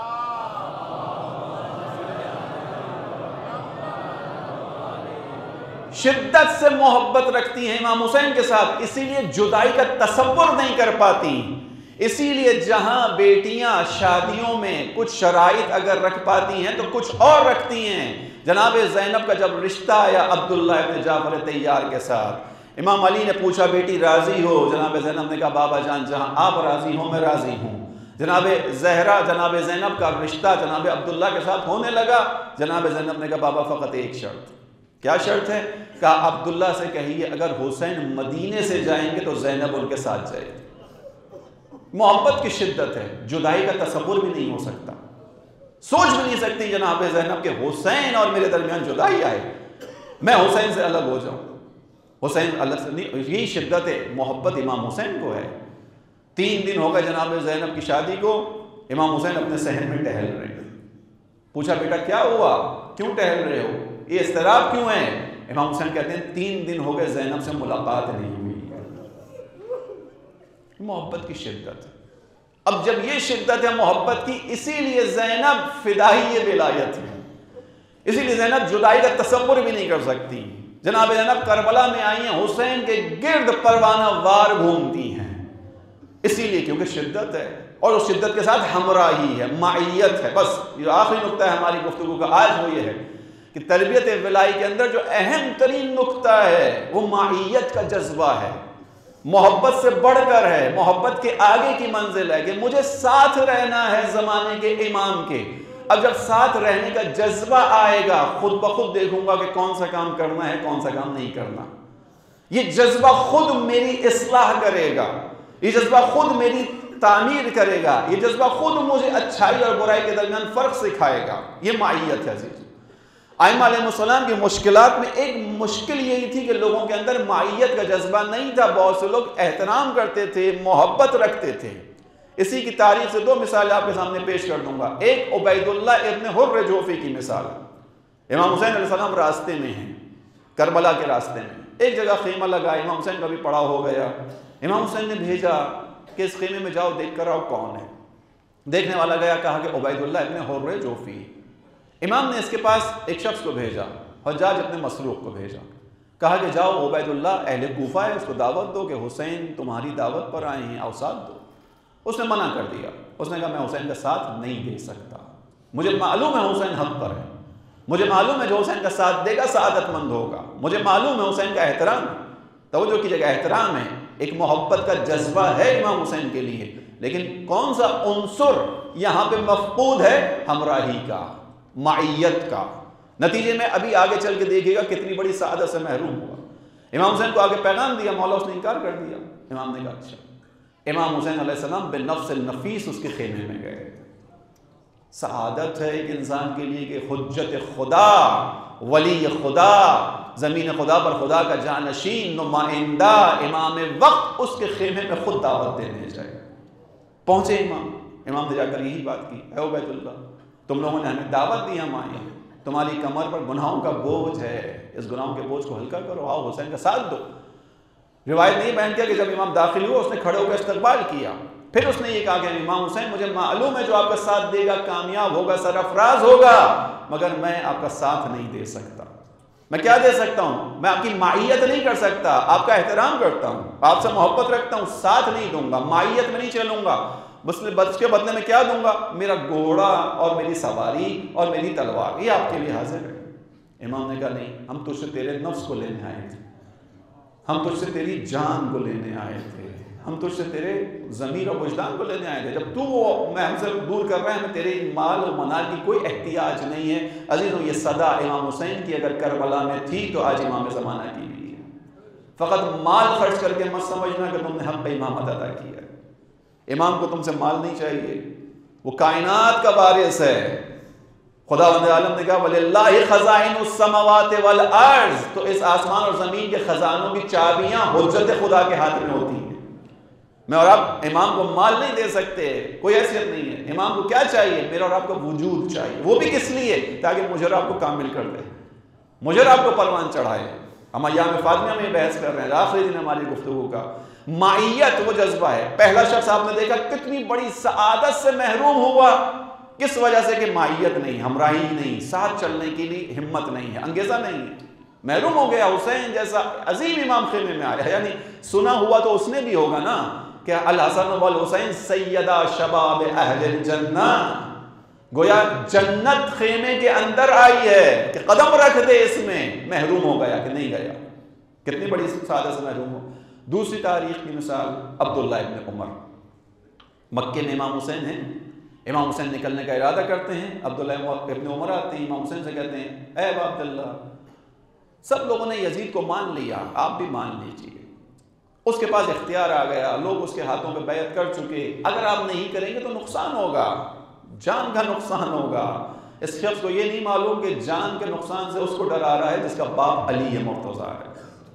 شدت سے محبت رکھتی ہیں امام حسین کے ساتھ، اسی لیے جدائی کا تصور نہیں کر پاتی۔ اسی لیے جہاں بیٹیاں شادیوں میں کچھ شرائط اگر رکھ پاتی ہیں تو کچھ اور رکھتی ہیں۔ جناب زینب کا جب رشتہ آیا عبداللہ ابن جعفر طیار کے ساتھ، امام علی نے پوچھا بیٹی راضی ہو؟ جناب زینب نے کہا بابا جان جہاں آپ راضی ہوں میں راضی ہوں۔ جناب زہرا جناب زینب کا رشتہ جناب عبداللہ کے ساتھ ہونے لگا۔ جناب زینب نے کہا بابا فقط ایک شرط۔ کیا شرط ہے؟ کہا عبداللہ سے کہیے اگر حسین مدینے سے جائیں گے تو زینب ان کے ساتھ جائے گی۔ محبت کی شدت ہے، جدائی کا تصور بھی نہیں ہو سکتا، سوچ بھی نہیں سکتی جناب زینب کہ حسین اور میرے درمیان جدائی آئے، میں حسین سے الگ ہو جاؤں۔ حسین الگ سے نہیں، یہی شدت محبت امام حسین کو ہے۔ 3 دن ہو گئے جناب زینب کی شادی کو، امام حسین اپنے صحن میں ٹہل رہے ہیں۔ پوچھا بیٹا کیا ہوا، کیوں ٹہل رہے ہو، یہ اضطراب کیوں ہے؟ امام حسین کہتے ہیں 3 دن ہو گئے زینب سے ملاقات نہیں ہوئی۔ محبت کی شدت، اب جب یہ شدت ہے محبت کی، اسی لیے زینب فدائی ولایت ہے، اسی لیے زینب جدائی کا تصور بھی نہیں کر سکتی۔ جناب زینب کربلا میں آئی ہیں، حسین کے گرد پروانہ وار گھومتی ہیں، اسی لیے کیونکہ شدت ہے، اور اس شدت کے ساتھ ہمراہی ہے، معیت ہے۔ بس یہ آخری نقطہ ہے ہماری گفتگو کا آج، وہ یہ ہے کہ تربیت ولائی کے اندر جو اہم ترین نقطہ ہے وہ معیت کا جذبہ ہے، محبت سے بڑھ کر ہے، محبت کے آگے کی منزل ہے کہ مجھے ساتھ رہنا ہے زمانے کے امام کے۔ اب جب ساتھ رہنے کا جذبہ آئے گا خود بخود دیکھوں گا کہ کون سا کام کرنا ہے کون سا کام نہیں کرنا۔ یہ جذبہ خود میری اصلاح کرے گا، یہ جذبہ خود میری تعمیر کرے گا، یہ جذبہ خود مجھے اچھائی اور برائی کے درمیان فرق سکھائے گا۔ یہ معیت ہے عزیز۔ ائمہ علیہ السلام کی مشکلات میں ایک مشکل یہی تھی کہ لوگوں کے اندر معیت کا جذبہ نہیں تھا۔ بہت سے لوگ احترام کرتے تھے، محبت رکھتے تھے۔ اسی کی تاریخ سے 2 مثال آپ کے سامنے پیش کر دوں گا۔ ایک عبید اللہ ابن حر جوفی کی مثال۔ امام حسین علیہ السلام راستے میں ہیں، کربلا کے راستے میں، ایک جگہ خیمہ لگا، امام حسین کا بھی پڑاؤ ہو گیا۔ امام حسین نے بھیجا کہ اس خیمے میں جاؤ دیکھ کر آؤ کون ہے۔ دیکھنے والا گیا، کہا کہ عبید اللہ ابن حر جوفی۔ امام نے اس کے پاس ایک شخص کو بھیجا، حجاج اپنے مسروق کو بھیجا، کہا کہ جاؤ عبید اللہ اہل کوفہ ہے، اس کو دعوت دو کہ حسین تمہاری دعوت پر آئے ہیں، آؤ ساتھ دو۔ اس نے منع کر دیا، اس نے کہا میں حسین کا ساتھ نہیں دے سکتا، مجھے معلوم ہے حسین حق پر ہے، مجھے معلوم ہے جو حسین کا ساتھ دے گا سعادت مند ہوگا، مجھے معلوم ہے حسین کا احترام، توجہ کیجیے گا، احترام ہے، ایک محبت کا جذبہ ہے امام حسین کے لیے، لیکن کون سا عنصر یہاں پہ مفقود ہے؟ ہمراہی کا۔ معیت کا. نتیجے میں ابھی آگے چل کے دیکھیے گا کتنی بڑی سعادت سے محروم ہوا. امام حسین کو آگے پیغام دیا مولا، اس نے انکار کر دیا. امام نے کہا اچھا. امام حسین علیہ السلام بالنفس النفیس اس کے خیمے میں گئے. سعادت ہے ایک انسان کے لیے کہ حجت خدا، ولی خدا، زمین خدا پر خدا کا جانشین، نمائندہ، امام وقت اس کے خیمے میں خود دعوت دینے جائے. پہنچے امام نے جا کر یہی بات کی، اے عبید اللہ، تم لوگوں نے ہمیں دعوت دی، ہم آئے، تمہاری کمر پر گناہوں کا بوجھ ہے، اس گناہوں کے بوجھ کو ہلکا کرو، آؤ حسین کا ساتھ دو. روایت نہیں بیان کیا کہ جب امام داخل ہوا اس نے کھڑے ہو کر استقبال کیا. پھر اس نے یہ کہا کہ امام حسین مجھے معلوم ہے جو آپ کا ساتھ دے گا کامیاب ہوگا، سرفراز ہوگا، مگر میں آپ کا ساتھ نہیں دے سکتا. میں کیا دے سکتا ہوں؟ میں آپ کی معیت نہیں کر سکتا، آپ کا احترام کرتا ہوں، آپ سے محبت رکھتا ہوں، ساتھ نہیں دوں گا، معیت میں نہیں چلوں گا. بس کے بدلے میں کیا دوں گا؟ میرا گھوڑا اور میری سواری اور میری تلوار، یہ آپ کے لیے حاضر ہے. امام نے کہا نہیں، ہم تجھ سے تیرے نفس کو لینے آئے تھے، ہم تجھ سے تیری جان کو لینے آئے تھے، ہم تجھ سے تیرے ضمیر اور وجدان کو لینے آئے تھے. جب تو میں ہم سے دور کر رہے ہیں، ہمیں تیرے مال و منال کی کوئی احتیاج نہیں ہے. عزیزوں یہ صدا امام حسین کی اگر کربلا میں تھی تو آج امام زمانہ کی بھی ہے. فقط مال خرچ کر کے مت سمجھنا کہ تم نے حق امامت ادا کیا ہے. امام کو تم سے مال نہیں چاہیے، وہ کائنات کا وارث ہے. خداوند عالم نے کہا وَلِلَّهِ خَزَائِنُ السَّمَاوَاتِ وَالْأَرْضِ، تو اس آسمان اور زمین کے خزانوں کی چابیاں حجت خدا کے ہاتھ میں ہوتی ہیں. میں اور آپ امام کو مال نہیں دے سکتے، کوئی حیثیت نہیں ہے. امام کو کیا چاہیے؟ میرا اور آپ کو وجود چاہیے. وہ بھی کس لیے؟ تاکہ مجھے اور آپ کو کامل کر دے، مجھے اور آپ کو پروان چڑھائے. ہم ایام فاطمیہ میں بحث کر رہے ہیں، آخری دن ہماری گفتگو کا. معیت وہ جذبہ ہے. پہلا شخص آپ نے دیکھا کتنی بڑی سعادت سے محروم ہوا، کس وجہ سے؟ کہ معیت نہیں، ہمراہی نہیں، ساتھ چلنے کے لیے ہمت نہیں ہے، انگیزہ نہیں ہے. محروم ہو گیا. حسین جیسا عظیم امام خیمے میں آیا، یعنی سنا ہوا تو اس نے بھی ہوگا نا کہ الحسن والحسین سیدہ شباب اہل الجنہ، گویا جنت خیمے کے اندر آئی ہے کہ قدم رکھ دے اس میں. محروم ہو گیا کہ نہیں گیا. کتنی بڑی سعادت سے محروم ہو. دوسری تاریخ کی مثال عبداللہ ابن عمر. مکے میں امام حسین ہیں، امام حسین نکلنے کا ارادہ کرتے ہیں. عبداللہ ابن عمر آتے ہیں، امام حسین سے کہتے ہیں اے ابا عبداللہ، سب لوگوں نے یزید کو مان لیا، آپ بھی مان لیجئے. اس کے پاس اختیار آ گیا، لوگ اس کے ہاتھوں پہ بیعت کر چکے، اگر آپ نہیں کریں گے تو نقصان ہوگا، جان کا نقصان ہوگا. اس شخص کو یہ نہیں معلوم کہ جان کے نقصان سے اس کو ڈرا رہا ہے جس کا باپ علی ہے مرتضیٰ ہے،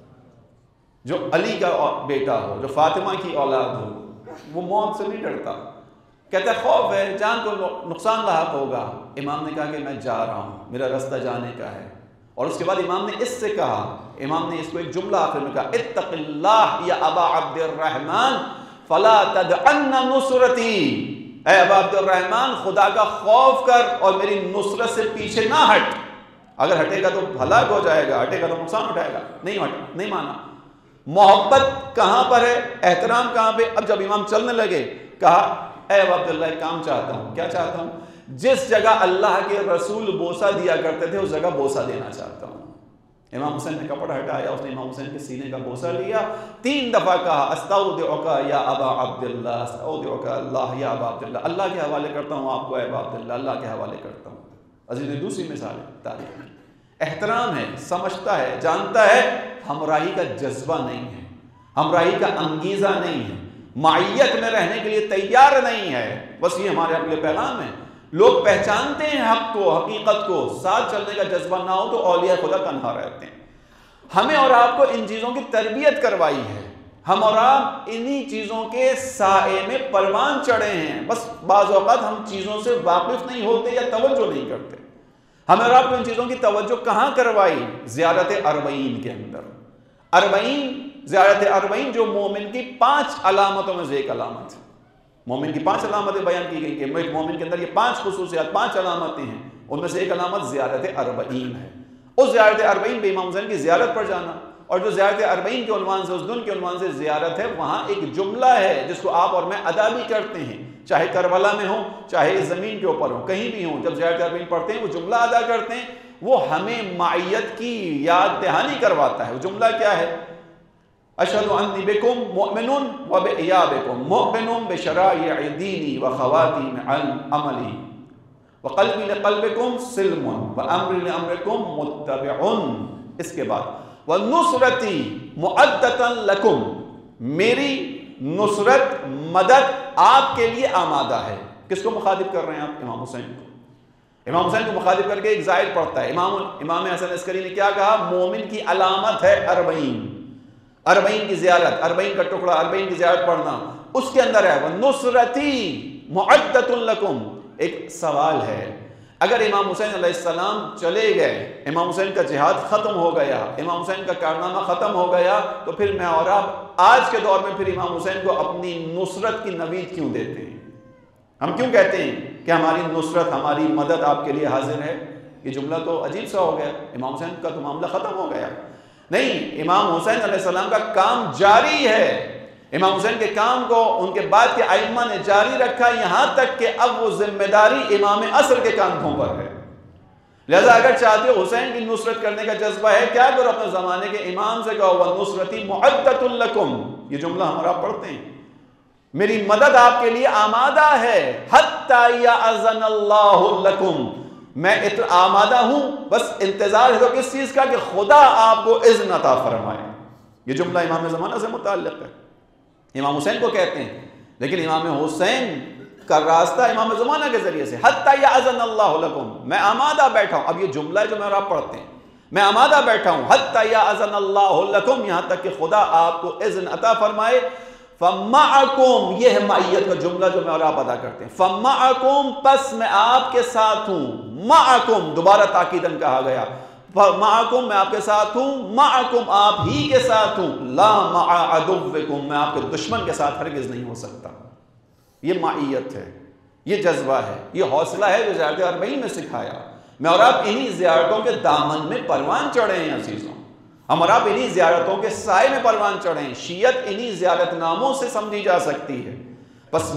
جو علی کا بیٹا ہو، جو فاطمہ کی اولاد ہو. وہ موت سے نہیں ڈرتا، کہتا ہے خوف ہے، جان کو نقصان لاحق ہوگا. امام نے کہا کہ میں جا رہا ہوں، میرا رستہ جانے کا ہے. اور اس کے بعد امام نے اس سے کہا، امام نے اس کو ایک جملہ آخر میں کہا اتق اللہ یا ابا عبد الرحمن فلا تدعن نصرتی. اے ابا عبد الرحمن، خدا کا خوف کر اور میری نصرت سے پیچھے نہ ہٹ. اگر ہٹے گا تو ہلاک ہو جائے گا، ہٹے گا تو نقصان اٹھائے گا. نہیں مانا. محبت کہاں پر ہے، احترام کہاں پہ؟ اب جب امام چلنے لگے کہا اے ابا عبداللہ ایک کام چاہتا ہوں. کیا چاہتا ہوں؟ جس جگہ اللہ کے رسول بوسہ دیا کرتے تھے اس جگہ بوسہ دینا چاہتا ہوں. امام حسین نے کپڑا ہٹایا، اس نے امام حسین کے سینے کا بوسہ لیا، 3 دفعہ کہا استودعک یا ابا عبداللہ، استودعک اللہ یا ابا عبداللہ، اللہ کے حوالے کرتا ہوں آپ کو اے ابا عبداللہ، اللہ کے حوالے کرتا ہوں. عزیز دوسری مثال ہے تاریخ میں. احترام ہے، سمجھتا ہے، جانتا ہے، ہمراہی کا جذبہ نہیں ہے، ہمراہی کا انگیزہ نہیں ہے، معیت میں رہنے کے لیے تیار نہیں ہے. بس یہ ہمارے اگلے پیغام ہے. لوگ پہچانتے ہیں حق کو، حقیقت کو، ساتھ چلنے کا جذبہ نہ ہو تو اولیاء خدا تنہا رہتے ہیں. ہمیں اور آپ کو ان چیزوں کی تربیت کروائی ہے، ہم اور آپ انہی چیزوں کے سائے میں پروان چڑھے ہیں. بس بعض اوقات ہم چیزوں سے واقف نہیں ہوتے یا توجہ نہیں کرتے. ہمیں اور آپ کو ان چیزوں کی توجہ کہاں کروائی؟ زیارت اربعین کے اندر. زیارت اربعین جو مومن کی 5 علامتوں میں سے ایک علامت ہے. مومن کی 5 علامتیں بیان کی گئی کہ ایک مومن کے اندر یہ 5 خصوصیات، 5 علامتیں ہیں، ان میں سے ایک علامت زیارت اربعین ہے. اس زیارت اربعین پہ امام حسین کی زیارت پر جانا، اور جو زیارت اربعین کے عنوان سے، اس دن کے عنوان سے زیارت ہے، وہاں ایک جملہ ہے جس کو آپ اور میں ادا بھی کرتے ہیں، چاہے کربلا میں ہو، چاہے اس زمین کے اوپر ہو، کہیں بھی ہوں. جب زیارت اربعین پڑھتے ہیں وہ جملہ ادا کرتے ہیں، وہ ہمیں معیت کی یاد دہانی کرواتا ہے. وہ جملہ کیا ہے؟ اشہد انی بکم مؤمن و بإیابکم مؤمن بشرائع دینی و خواتیم عملی وقلبی لقلبکم سلم وامری لامرکم متبع. اس کے بعد ونصرتی مؤدۃ لکم، میری نصرت مدد آپ کے لیے آمادہ ہے. کس کو مخاطب کر رہے ہیں آپ؟ امام حسین کو. امام حسین کو مخاطب کر کے ایک زائر پڑھتا ہے. امام حسن عسکری نے کیا کہا؟ مومن کی علامت ہے 40 کی زیارت، 40 کا ٹکڑا، 40 کی زیارت پڑھنا. اس کے اندر ہے وَنُصْرَتِي مُعَدَّةٌ لَكُمْ. ایک سوال ہے، اگر امام حسین علیہ السلام چلے گئے، امام حسین کا جہاد ختم ہو گیا، امام حسین کا کارنامہ ختم ہو گیا، تو پھر میں اور آپ آج کے دور میں پھر امام حسین کو اپنی نصرت کی نوید کیوں دیتے ہیں؟ ہم کیوں کہتے ہیں کہ ہماری نصرت، ہماری مدد آپ کے لیے حاضر ہے؟ یہ جملہ تو عجیب سا ہو گیا. امام حسین کا تو معاملہ ختم ہو گیا. نہیں، امام حسین علیہ السلام کا کام جاری ہے. امام حسین کے کام کو ان کے بعد کے ائمہ نے جاری رکھا، یہاں تک کہ اب وہ ذمہ داری امام عصر کے کاندھوں پر ہے. لہذا اگر چاہتے ہو حسین کی نصرت کرنے کا جذبہ ہے، کیا کرو؟ اپنے زمانے کے امام سے کہو وَنُصْرَتِي مُعَدَّةٌ لَكُمْ. یہ جملہ ہم اور آپ پڑھتے ہیں، میری مدد آپ کے لیے آمادہ ہے. حَتَّى يَأْذَنَ اللَّهُ لَكُمْ. میں آمادہ ہوں، بس انتظار ہے تو کس چیز کا؟ کہ خدا آپ کو اذن عطا فرمائے. یہ جملہ امام زمانہ سے متعلق ہے، امام حسین کو کہتے ہیں. لیکن امام حسین کا راستہ امام زمانہ کے ذریعے سے حَتَّى يَأْذَنَ اللَّهُ لَكُمْ. میں آمادہ بیٹھا ہوں. اب یہ جملہ ہے جو میں اور آپ پڑھتے ہیں، میں آمادہ بیٹھا ہوں. حَتَّى يَأْذَنَ اللَّهُ لَكُمْ، یہاں تک کہ خدا آپ کو اذن عطا فرمائے. فَمَعَكُمْ، یہ ہے معیت کا جملہ جو میں اور آپ ادا کرتے ہیں. فَمَعَكُمْ، پس میں آپ کے ساتھ ہوں. مَعَكُمْ دوبارہ تاکیداً کہا گیا. مَعَكُمْ، میں آپ کے ساتھ ہوں. مَعَكُمْ، آپ ہی کے ساتھ ہوں. لَا مَعَ عَدُوِّكُمْ، میں آپ کے دشمن کے ساتھ ہرگز نہیں ہو سکتا. یہ معیت ہے، یہ جذبہ ہے، یہ حوصلہ ہے جو زیارت 40 میں سکھایا. میں اور آپ انہی زیارتوں کے دامن میں پروان چڑھے ہیں عزیزوں. ہم اور آپ انہی زیارتوں کے سائے میں پروان چڑھے ہیں. شیعت انہی زیارت ناموں سے سمجھی جا سکتی ہے. بس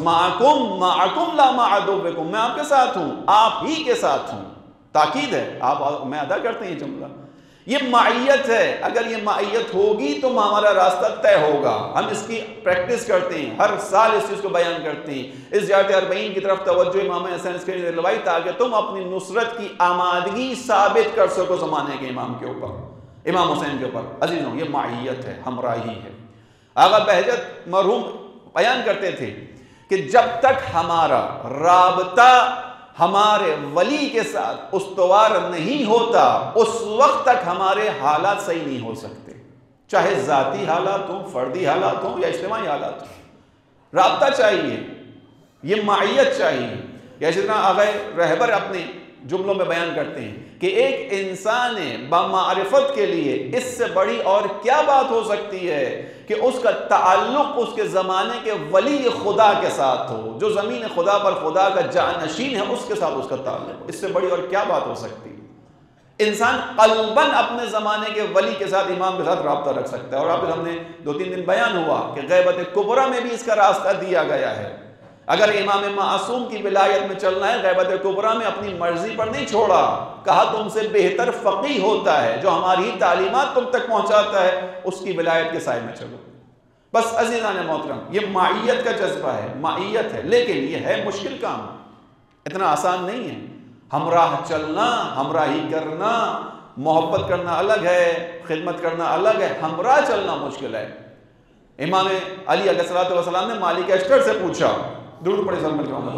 معکم لا مع عدوکم، میں آپ کے ساتھ ہوں، آپ ہی کے ساتھ ہوں. تاکید ہے، آپ میں ادا کرتے ہیں یہ جملہ. یہ معیت ہے. اگر یہ معیت ہوگی تو ہمارا راستہ طے ہوگا. ہم اس کی پریکٹس کرتے ہیں، ہر سال اس چیز کو بیان کرتے ہیں. اس زیارت 40 کی طرف توجہ امام حسین عسکری نے دلوائی تاکہ تم اپنی نصرت کی آمادگی ثابت کر سکو زمانے کے امام کے اوپر، امام حسین کے اوپر. عزیزوں، یہ معیت ہے، ہمراہی ہے. آغا بہجت مرحوم بیان کرتے تھے کہ جب تک ہمارا رابطہ ہمارے ولی کے ساتھ استوار نہیں ہوتا، اس وقت تک ہمارے حالات صحیح نہیں ہو سکتے، چاہے ذاتی حالات ہوں، فردی حالات ہوں یا اجتماعی حالات ہوں. رابطہ چاہیے، یہ معیت چاہیے. یا اسی طرح آغا رہبر اپنے جملوں میں بیان کرتے ہیں کہ ایک انسان بمعرفت کے لیے اس سے بڑی اور کیا بات ہو سکتی ہے کہ اس کا تعلق اس کے زمانے کے ولی خدا کے ساتھ ہو، جو زمین خدا پر خدا کا جانشین ہے، اس کے ساتھ اس کا تعلق. اس سے بڑی اور کیا بات ہو سکتی ہے؟ انسان قلباً اپنے زمانے کے ولی کے ساتھ، امام کے ساتھ رابطہ رکھ سکتا ہے. اور آپ ہم نے 2-3 دن بیان ہوا کہ غیبت کبریٰ میں بھی اس کا راستہ دیا گیا ہے. اگر امام معصوم کی ولایت میں چلنا ہے، غیبت کبریٰ میں اپنی مرضی پر نہیں چھوڑا. کہا تم سے بہتر فقیہ ہوتا ہے جو ہماری تعلیمات تم تک پہنچاتا ہے، اس کی ولایت کے سائے میں چلو. بس عزیزان محترم، یہ معیت کا جذبہ ہے، معیت ہے. لیکن یہ ہے مشکل کام، اتنا آسان نہیں ہے. ہمراہ چلنا، ہمراہی کرنا، محبت کرنا الگ ہے، خدمت کرنا الگ ہے. ہمراہ چلنا مشکل ہے. امام علی علیہ السلام نے مالک اشتر سے پوچھا، درود پڑھیں سلام علیکم.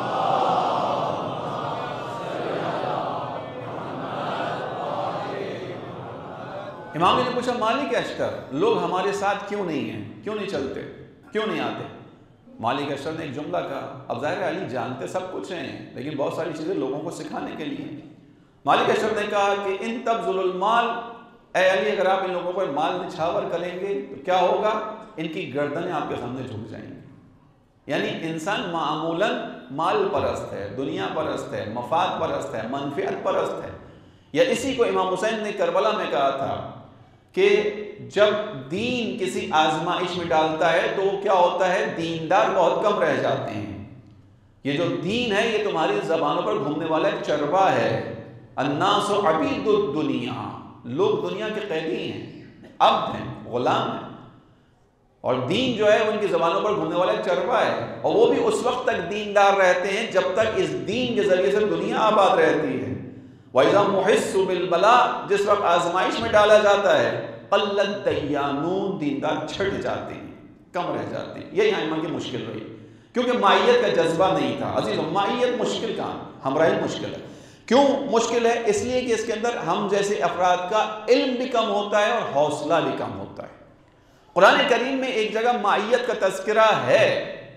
امام نے پوچھا مالک اشتر، لوگ ہمارے ساتھ کیوں نہیں ہیں، کیوں نہیں چلتے، کیوں نہیں آتے؟ مالک اشتر نے ایک جملہ کہا. اب ظاہر ہے علی جانتے سب کچھ ہیں، لیکن بہت ساری چیزیں لوگوں کو سکھانے کے لیے. مالک اشتر نے کہا کہ ان تبذل المال، اے علی اگر آپ ان لوگوں پر مال نچھاور کریں گے تو کیا ہوگا؟ ان کی گردنیں آپ کے سامنے جھک جائیں گی. یعنی انسان معمولاً مال پرست ہے، دنیا پرست ہے، مفاد پرست ہے، منفعت پرست ہے. یا اسی کو امام حسین نے کربلا میں کہا تھا کہ جب دین کسی آزمائش میں ڈالتا ہے تو کیا ہوتا ہے؟ دیندار بہت کم رہ جاتے ہیں. یہ جو دین ہے یہ تمہاری زبانوں پر گھومنے والا ایک چروا ہے. الناس عبید الدنیا، لوگ دنیا کے قیدی ہیں، عبد ہیں، غلام ہیں. اور دین جو ہے ان کی زبانوں پر گھومنے والا ایک چروا ہے، اور وہ بھی اس وقت تک دیندار رہتے ہیں جب تک اس دین کے ذریعے سے دنیا آباد رہتی ہے۔ وَإِذَا مُحِسُّ بِالْبَلَاءِ، جس وقت آزمائش میں ڈالا جاتا ہے، قَلَّتْ دَيَّانُونَ، دیندار چھٹ جاتے ہیں، کم رہ جاتے ہیں۔ یہ ائمہ کی مشکل رہی، کیونکہ مائیت کا جذبہ نہیں تھا۔ عزیزوں، مائیت مشکل کام، ہمراہی مشکل ہے۔ کیوں مشکل ہے؟ اس لیے کہ اس کے اندر ہم جیسے افراد کا علم بھی کم ہوتا ہے اور حوصلہ بھی کم ہوتا ہے۔ قرآن کریم میں ایک جگہ مائیت کا تذکرہ ہے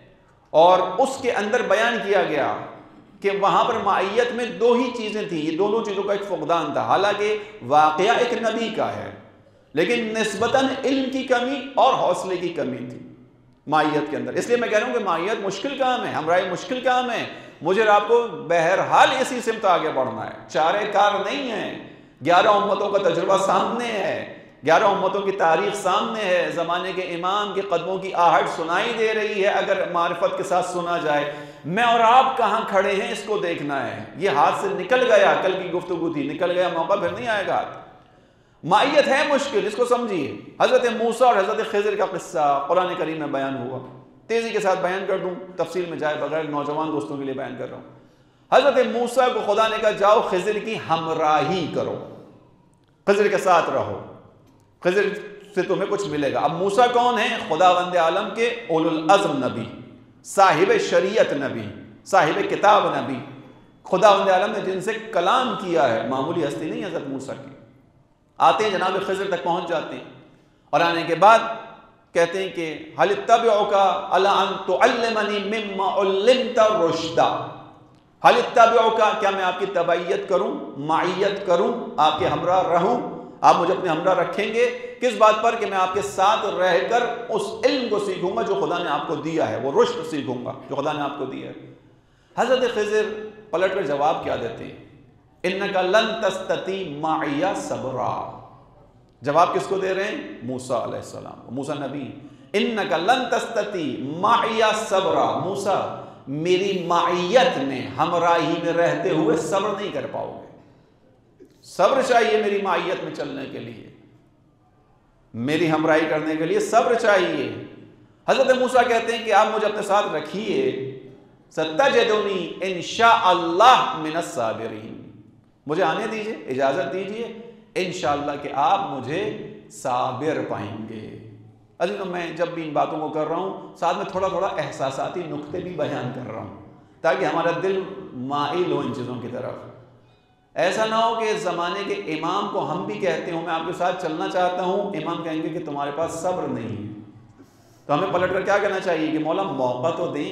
اور اس کے اندر بیان کیا گیا کہ وہاں پر مائیت میں دو ہی چیزیں تھیں، یہ دونوں چیزوں کا ایک فقدان تھا۔ حالانکہ واقعہ ایک نبی کا ہے، لیکن نسبتاً علم کی کمی اور حوصلے کی کمی تھی مائیت کے اندر۔ اس لیے میں کہہ رہا ہوں کہ مائیت مشکل کام ہے، ہمراہی مشکل کام ہے۔ مجھے اور آپ کو بہرحال اسی سمت آگے بڑھنا ہے، چارے کار نہیں ہے۔ 11 امتوں کا تجربہ سامنے ہے، 11 امتوں کی تاریخ سامنے ہے، زمانے کے امام کے قدموں کی آہٹ سنائی دے رہی ہے اگر معرفت کے ساتھ سنا جائے۔ میں اور آپ کہاں کھڑے ہیں اس کو دیکھنا ہے۔ یہ ہاتھ سے نکل گیا، کل کی گفتگو تھی، نکل گیا موقع، پھر نہیں آئے گا۔ مائیت ہے مشکل، اس کو سمجھیے۔ حضرت موسیٰ اور حضرت خضر کا قصہ قرآن کریم میں بیان ہوا، تیزی کے ساتھ بیان کر دوں، تفصیل میں جائے بغیر، نوجوان دوستوں کے لیے بیان کر رہا ہوں۔ حضرت موسیٰ کو خدا نے کہا جاؤ خضر کی ہمراہی کرو، خضر کے ساتھ رہو، خضر سے تمہیں کچھ ملے گا۔ اب موسیٰ کون ہیں؟ خداوند عالم کے اولو العزم نبی، صاحب شریعت نبی، صاحب کتاب نبی، خداوند عالم نے جن سے کلام کیا ہے، معمولی ہستی نہیں حضرت موسیٰ کی۔ آتے ہیں جناب خضر تک پہنچ جاتے ہیں، اور آنے کے بعد کہتے ہیں کہ هل اتبعک علی ان تعلمنی مما علمت رشدا، هل اتبعک، کیا میں آپ کی تبعیت کروں، معیت کروں، آپ کے ہمراہ رہوں، آپ مجھے اپنے ہمراہ رکھیں گے؟ کس بات پر؟ کہ میں آپ کے ساتھ رہ کر اس علم کو سیکھوں گا جو خدا نے آپ کو دیا ہے، وہ رشد سیکھوں گا جو خدا نے آپ کو دیا ہے۔ حضرت خضر پلٹ کر جواب کیا دیتے ہیں؟ انک لن تستطیع معی صبرا۔ جواب کس کو دے رہے ہیں؟ موسیٰ علیہ السلام، موسیٰ نبی۔ انک لن تستطیع معی صبرا، موسیٰ میری معیت میں، ہمراہی میں رہتے ہوئے صبر نہیں کر پاؤ گے۔ صبر چاہیے میری معیت میں چلنے کے لیے، میری ہمراہی کرنے کے لیے صبر چاہیے۔ حضرت موسیٰ کہتے ہیں کہ آپ مجھے اپنے ساتھ رکھیے، ستجدنی انشاء اللہ من الصابرین، مجھے آنے دیجئے، اجازت دیجئے، انشاءاللہ کہ آپ مجھے صابر پائیں گے۔ عزیزوں، میں جب بھی ان باتوں کو کر رہا ہوں ساتھ میں تھوڑا تھوڑا احساساتی نقطے بھی بیان کر رہا ہوں تاکہ ہمارا دل مائل ہو ان چیزوں کی طرف۔ ایسا نہ ہو کہ زمانے کے امام کو ہم بھی کہتے ہوں میں آپ کے ساتھ چلنا چاہتا ہوں، امام کہیں گے کہ تمہارے پاس صبر نہیں ہے، تو ہمیں پلٹ کر کیا کہنا چاہیے کہ مولا موقع تو دیں،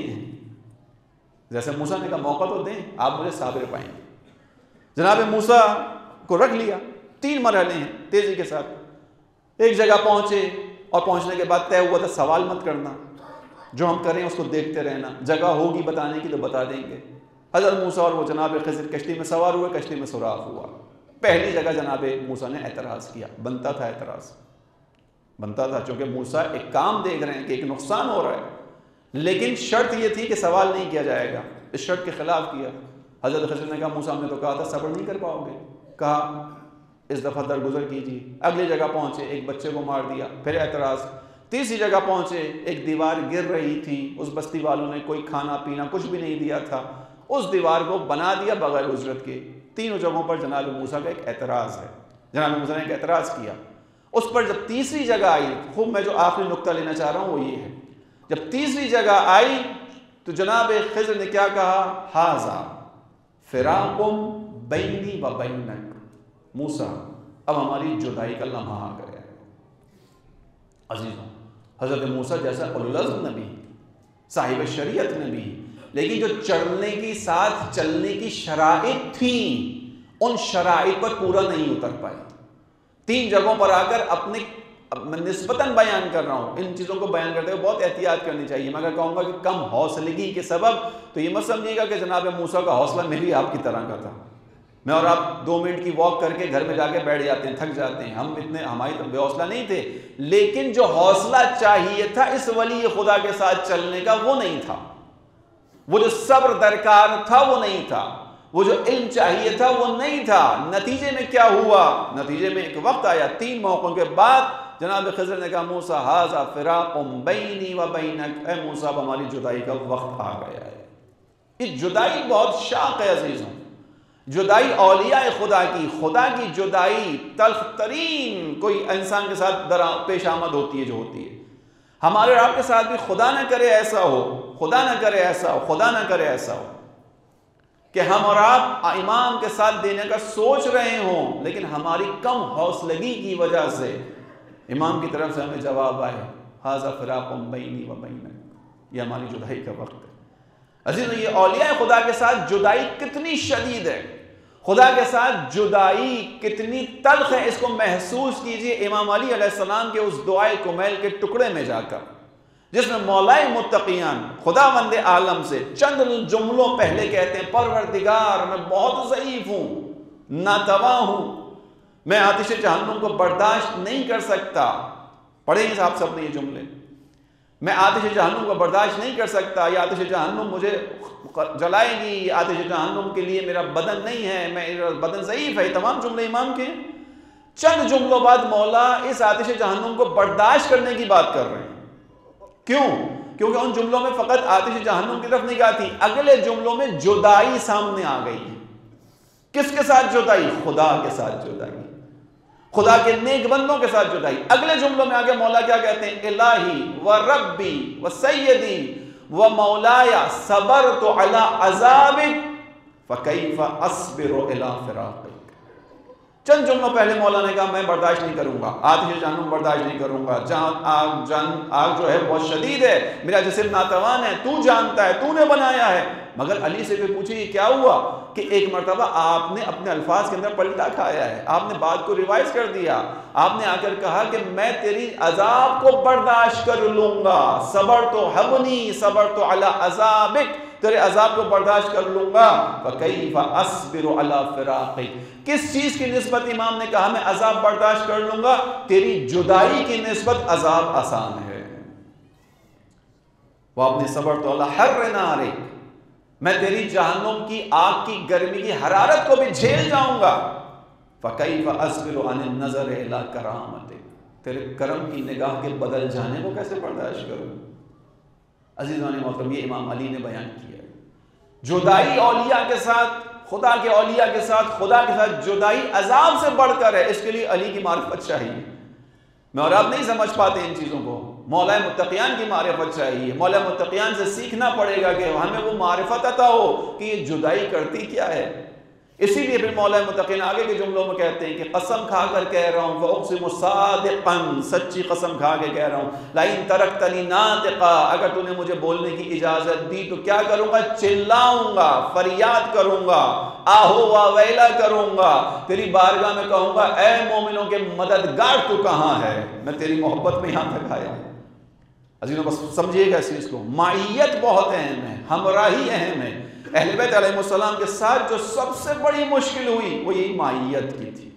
جیسے موسیٰ نے کہا موقع تو دیں، آپ مجھے صابر پائیں گے۔ جناب موسیٰ کو رکھ لیا، 3 مرحلے ہیں تیزی کے ساتھ۔ ایک جگہ پہنچے اور پہنچنے کے بعد طے ہوا تھا سوال مت کرنا، جو ہم کریں اس کو دیکھتے رہنا، جگہ ہوگی بتانے کی تو بتا دیں گے۔ حضرت موسیٰ اور وہ جناب خضر کشتی میں سوار ہوئے، کشتی میں سوراخ ہوا۔ پہلی جگہ جناب موسیٰ نے اعتراض کیا، بنتا تھا اعتراض، بنتا تھا، چونکہ موسیٰ ایک کام دیکھ رہے ہیں کہ ایک نقصان ہو رہا ہے، لیکن شرط یہ تھی کہ سوال نہیں کیا جائے گا، اس شرط کے خلاف کیا۔ حضرت خضر نے کہا موسیٰ نے تو کہا تھا صبر نہیں کر پاؤ گے، کہا اس دفعہ درگزر کیجیے۔ اگلی جگہ پہنچے، ایک بچے کو مار دیا، پھر اعتراض۔ تیسری جگہ پہنچے، ایک دیوار گر رہی تھی، اس بستی والوں نے کوئی کھانا پینا کچھ بھی نہیں دیا تھا، اس دیوار کو بنا دیا بغیر اجرت کے۔ تینوں جگہوں پر جناب موسیٰ کا ایک اعتراض ہے، جناب موسیٰ نے ایک اعتراض کیا۔ اس پر جب تیسری جگہ آئی، خوب میں جو آخری نقطہ لینا چاہ رہا ہوں وہ یہ ہے، جب تیسری جگہ آئی تو جناب خضر نے کیا کہا؟ ھذا فراق بینی و بینک، موسیٰ اب ہماری جدائی کا لمحہ آ گیا ہے۔ عزیزوں، حضرت موسیٰ جیسا اولو العزم نبی، صاحب شریعت نبی، لیکن جو چلنے کی ساتھ چلنے کی شرائط تھیں ان شرائط پر پورا نہیں اتر پائی۔ 3 جگہوں پر آ کر اپنے میں نسبتاً بیان کر رہا ہوں، ان چیزوں کو بیان کرتے ہوئے بہت احتیاط کرنی چاہیے۔ میں اگر کہوں گا کہ کم حوصلگی کے سبب، تو یہ مت سمجھیے گا کہ جناب موسیٰ کا حوصلہ میری آپ کی طرح کا تھا۔ میں اور آپ 2 منٹ کی واک کر کے گھر میں جا کے بیٹھ جاتے ہیں، تھک جاتے ہیں، ہم اتنے ہماری بے حوصلہ نہیں تھے، لیکن جو حوصلہ چاہیے تھا اس ولی خدا کے ساتھ چلنے کا وہ نہیں تھا، وہ جو صبر درکار تھا وہ نہیں تھا، وہ جو علم چاہیے تھا وہ نہیں تھا۔ نتیجے میں کیا ہوا؟ نتیجے میں ایک وقت آیا، 3 موقعوں کے بعد جناب خضر نے کہا موسیٰ ھذا فراق بینی و بینک، اے موسیٰ اب ہماری جدائی کا وقت آ گیا ہے۔ یہ جدائی بہت شاق ہے عزیزوں، جدائی اولیاء خدا کی جدائی تلخ ترین کوئی انسان کے ساتھ پیش آمد ہوتی ہے جو ہوتی ہے۔ ہمارے اور آپ کے ساتھ بھی خدا نہ کرے ایسا ہو، خدا نہ کرے ایسا ہو، خدا نہ کرے ایسا ہو کہ ہم اور آپ امام کے ساتھ دینے کا سوچ رہے ہوں، لیکن ہماری کم حوصلگی کی وجہ سے امام کی طرف سے ہمیں جواب آئے ھذا فراق بینی و بینک، یہ ہماری جدائی کا وقت ہے۔ عزیزو یہ اولیاء خدا کے ساتھ جدائی کتنی شدید ہے، خدا کے ساتھ جدائی کتنی تلخ ہے، اس کو محسوس کیجئے امام علی علیہ السلام کے اس دعائے کمیل کے ٹکڑے میں جا کر، جس میں مولائے متقیان خداوند عالم سے چند جملوں پہلے کہتے ہیں پروردگار میں بہت ضعیف ہوں، ناتواں ہوں، میں آتش جہنم کو برداشت نہیں کر سکتا۔ پڑھیں گے آپ سب نے یہ جملے، میں آتش جہنم کو برداشت نہیں کر سکتا، یہ آتش جہنم مجھے جلائے گی، یہ آتش جہنم کے لیے میرا بدن نہیں ہے، میرا بدن ضعیف ہے۔ تمام جملے امام کے چند جملوں بعد مولا اس آتش جہنم کو برداشت کرنے کی بات کر رہے ہیں۔ کیوں؟ کیونکہ ان جملوں میں فقط آتش جہنم کی طرف نگاہ تھی، اگلے جملوں میں جدائی سامنے آ گئی ہے۔ کس کے ساتھ جدائی؟ خدا کے ساتھ جدائی، خدا کے نیک بندوں کے ساتھ جدائی۔ اگلے جملوں میں آگے مولا کیا کہتے ہیں؟ الہی و ربی و سیدی و مولایا صبرت علی عذابک فکیف اصبر الی فراقک۔ چند جملوں پہلے مولا نے کہا میں برداشت نہیں کروں گا، آتش جہنم برداشت نہیں کروں گا، آگ جو ہے بہت شدید ہے، میرا جسم ناتوان ہے، تو جانتا ہے، تو نے بنایا ہے۔ مگر علی سے بھی پوچھے یہ کیا ہوا کہ ایک مرتبہ آپ نے اپنے الفاظ کے اندر پلٹا کھایا ہے، آپ نے بات کو ریوائز کر دیا، آپ نے آ کر کہا کہ میں تیری عذاب کو برداشت کر لوں گا، صبر تو حبنی صبر تو علی عذابک، تیرے عذاب کو برداشت کر لوں گا، فکیف اصبر علی فراقک۔ کس چیز کی نسبت امام نے کہا میں عذاب برداشت کر لوں گا؟ تیری جدائی کی نسبت عذاب آسان ہے۔ وَأَبْنِ صَبَرْتُ عَلَى حَرِّ نَارِكَ، میں تیری جہنم کی آگ کی گرمی کی حرارت کو بھی جھیل جاؤں گا، فَكَيْفَ أَصْبِرُ عَنِ النَّظَرِ إِلَى كَرَامَتِكَ، تیرے کرم کی نگاہ کے بدل جانے کو کیسے برداشت کروں؟ عزیزان محترم یہ امام علی نے بیان کیا ہے۔ جدائی اولیاء کے ساتھ، خدا کے اولیاء کے ساتھ، خدا کے ساتھ جدائی عذاب سے بڑھ کر ہے، اس کے لیے علی کی معرفت چاہیے۔ میں اور آپ نہیں سمجھ پاتے ان چیزوں کو، مولا متقیان کی معرفت چاہیے، مولا متقیان سے سیکھنا پڑے گا کہ ہمیں وہ معرفت عطا ہو کہ یہ جدائی کرتی کیا ہے۔ اسی لیے پھر مولا متقین آگے کے جملوں میں کہتے ہیں کہ قسم کھا کر کہہ رہا ہوں، فَأُقْسِمُ صَادِقًا، سچی قسم کھا کے کہہ رہا ہوں، لَإِن تَرَكْتَنِي نَاطِقًا، اگر تو نے مجھے بولنے کی اجازت دی تو کیا کروں گا؟ چلاؤں گا، فریاد کروں گا، آہو واویلا کروں گا، تیری بارگاہ میں کہوں گا اے مومنوں کے مددگار تو کہاں ہے؟ میں تیری محبت میں یہاں تک آیا ہوں۔ عزیزوں بس سمجھیے گا اس چیز کو، معیت بہت اہم ہے، ہمراہی اہم ہے۔ اہل بیت علیہ السلام کے ساتھ جو سب سے بڑی مشکل ہوئی وہ یہی معیت کی تھی،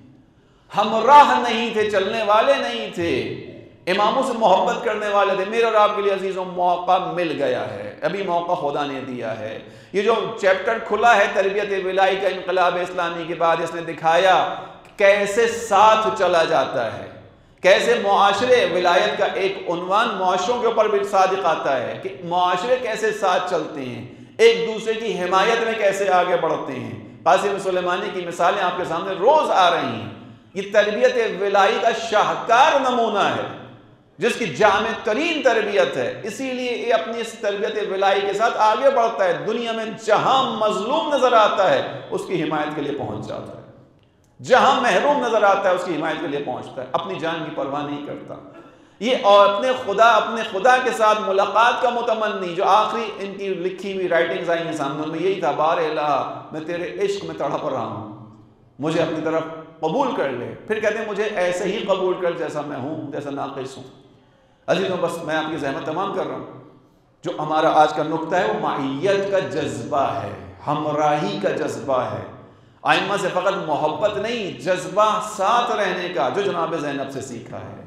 ہمراہ نہیں تھے، چلنے والے نہیں تھے، اماموں سے محبت کرنے والے تھے۔ میرے اور آپ کے لیے عزیزوں موقع مل گیا ہے، ابھی موقع خدا نے دیا ہے۔ یہ جو چیپٹر کھلا ہے تربیت ولائی کا انقلاب اسلامی کے بعد، اس نے دکھایا کیسے ساتھ چلا جاتا ہے، کیسے معاشرے، ولایت کا ایک عنوان معاشروں کے اوپر بھی صادق آتا ہے کہ معاشرے کیسے ساتھ چلتے ہیں، ایک دوسرے کی حمایت میں کیسے آگے بڑھتے ہیں۔ قاسم سلیمانی کی مثالیں آپ کے سامنے روز آ رہی ہیں۔ یہ تربیت ولائی کا شاہکار نمونہ ہے، جس کی جامع ترین تربیت ہے، اسی لیے یہ اپنی اس تربیت ولائی کے ساتھ آگے بڑھتا ہے، دنیا میں جہاں مظلوم نظر آتا ہے اس کی حمایت کے لیے پہنچ جاتا ہے، جہاں محروم نظر آتا ہے اس کی حمایت کے لیے پہنچتا ہے، اپنی جان کی پرواہ نہیں کرتا۔ یہ اور اپنے خدا کے ساتھ ملاقات کا متمنی، جو آخری ان کی لکھی ہوئی رائٹنگز آئی ہیں سامنے، ان میں یہی تھا، بار الہ میں تیرے عشق میں تڑپ رہا ہوں، مجھے اپنی طرف قبول کر لے۔ پھر کہتے ہیں مجھے ایسے ہی قبول کر جیسا میں ہوں، جیسا ناقص ہوں۔ عزیزوں بس میں آپ کی زحمت تمام کر رہا ہوں، جو ہمارا آج کا نقطہ ہے وہ معیت کا جذبہ ہے، ہمراہی کا جذبہ ہے، ائمہ سے فقط محبت نہیں، جذبہ ساتھ رہنے کا، جو جناب زینب سے سیکھا ہے،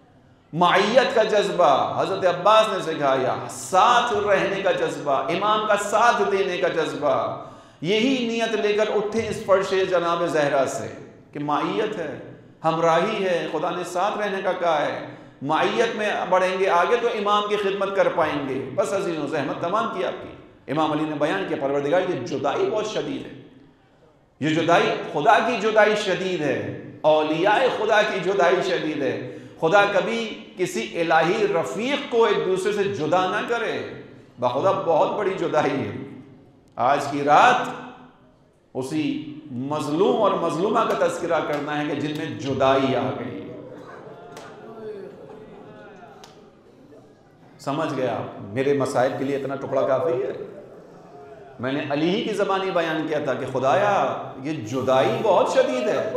معیت کا جذبہ حضرت عباس نے سکھایا، ساتھ رہنے کا جذبہ، امام کا ساتھ دینے کا جذبہ، یہی نیت لے کر اٹھے اس فرش جناب زہرا سے کہ معیت ہے، ہمراہی ہے، خدا نے ساتھ رہنے کا کہا ہے، معیت میں بڑھیں گے آگے تو امام کی خدمت کر پائیں گے۔ بس عزیزوں زحمت تمام کی آپ کی۔ امام علی نے بیان کیا پروردگار یہ جدائی بہت شدید ہے، یہ جدائی خدا کی جدائی شدید ہے، اولیاء خدا کی جدائی شدید ہے۔ خدا کبھی کسی الہی رفیق کو ایک دوسرے سے جدا نہ کرے، بخدا بہت بڑی جدائی ہے۔ آج کی رات اسی مظلوم اور مظلومہ کا تذکرہ کرنا ہے کہ جن میں جدائی آ گئی۔ سمجھ گئے آپ؟ میرے مسائل کے لیے اتنا ٹکڑا کافی ہے۔ میں نے علی ہی کی زبانی بیان کیا تھا کہ خدایا یہ جدائی بہت شدید ہے،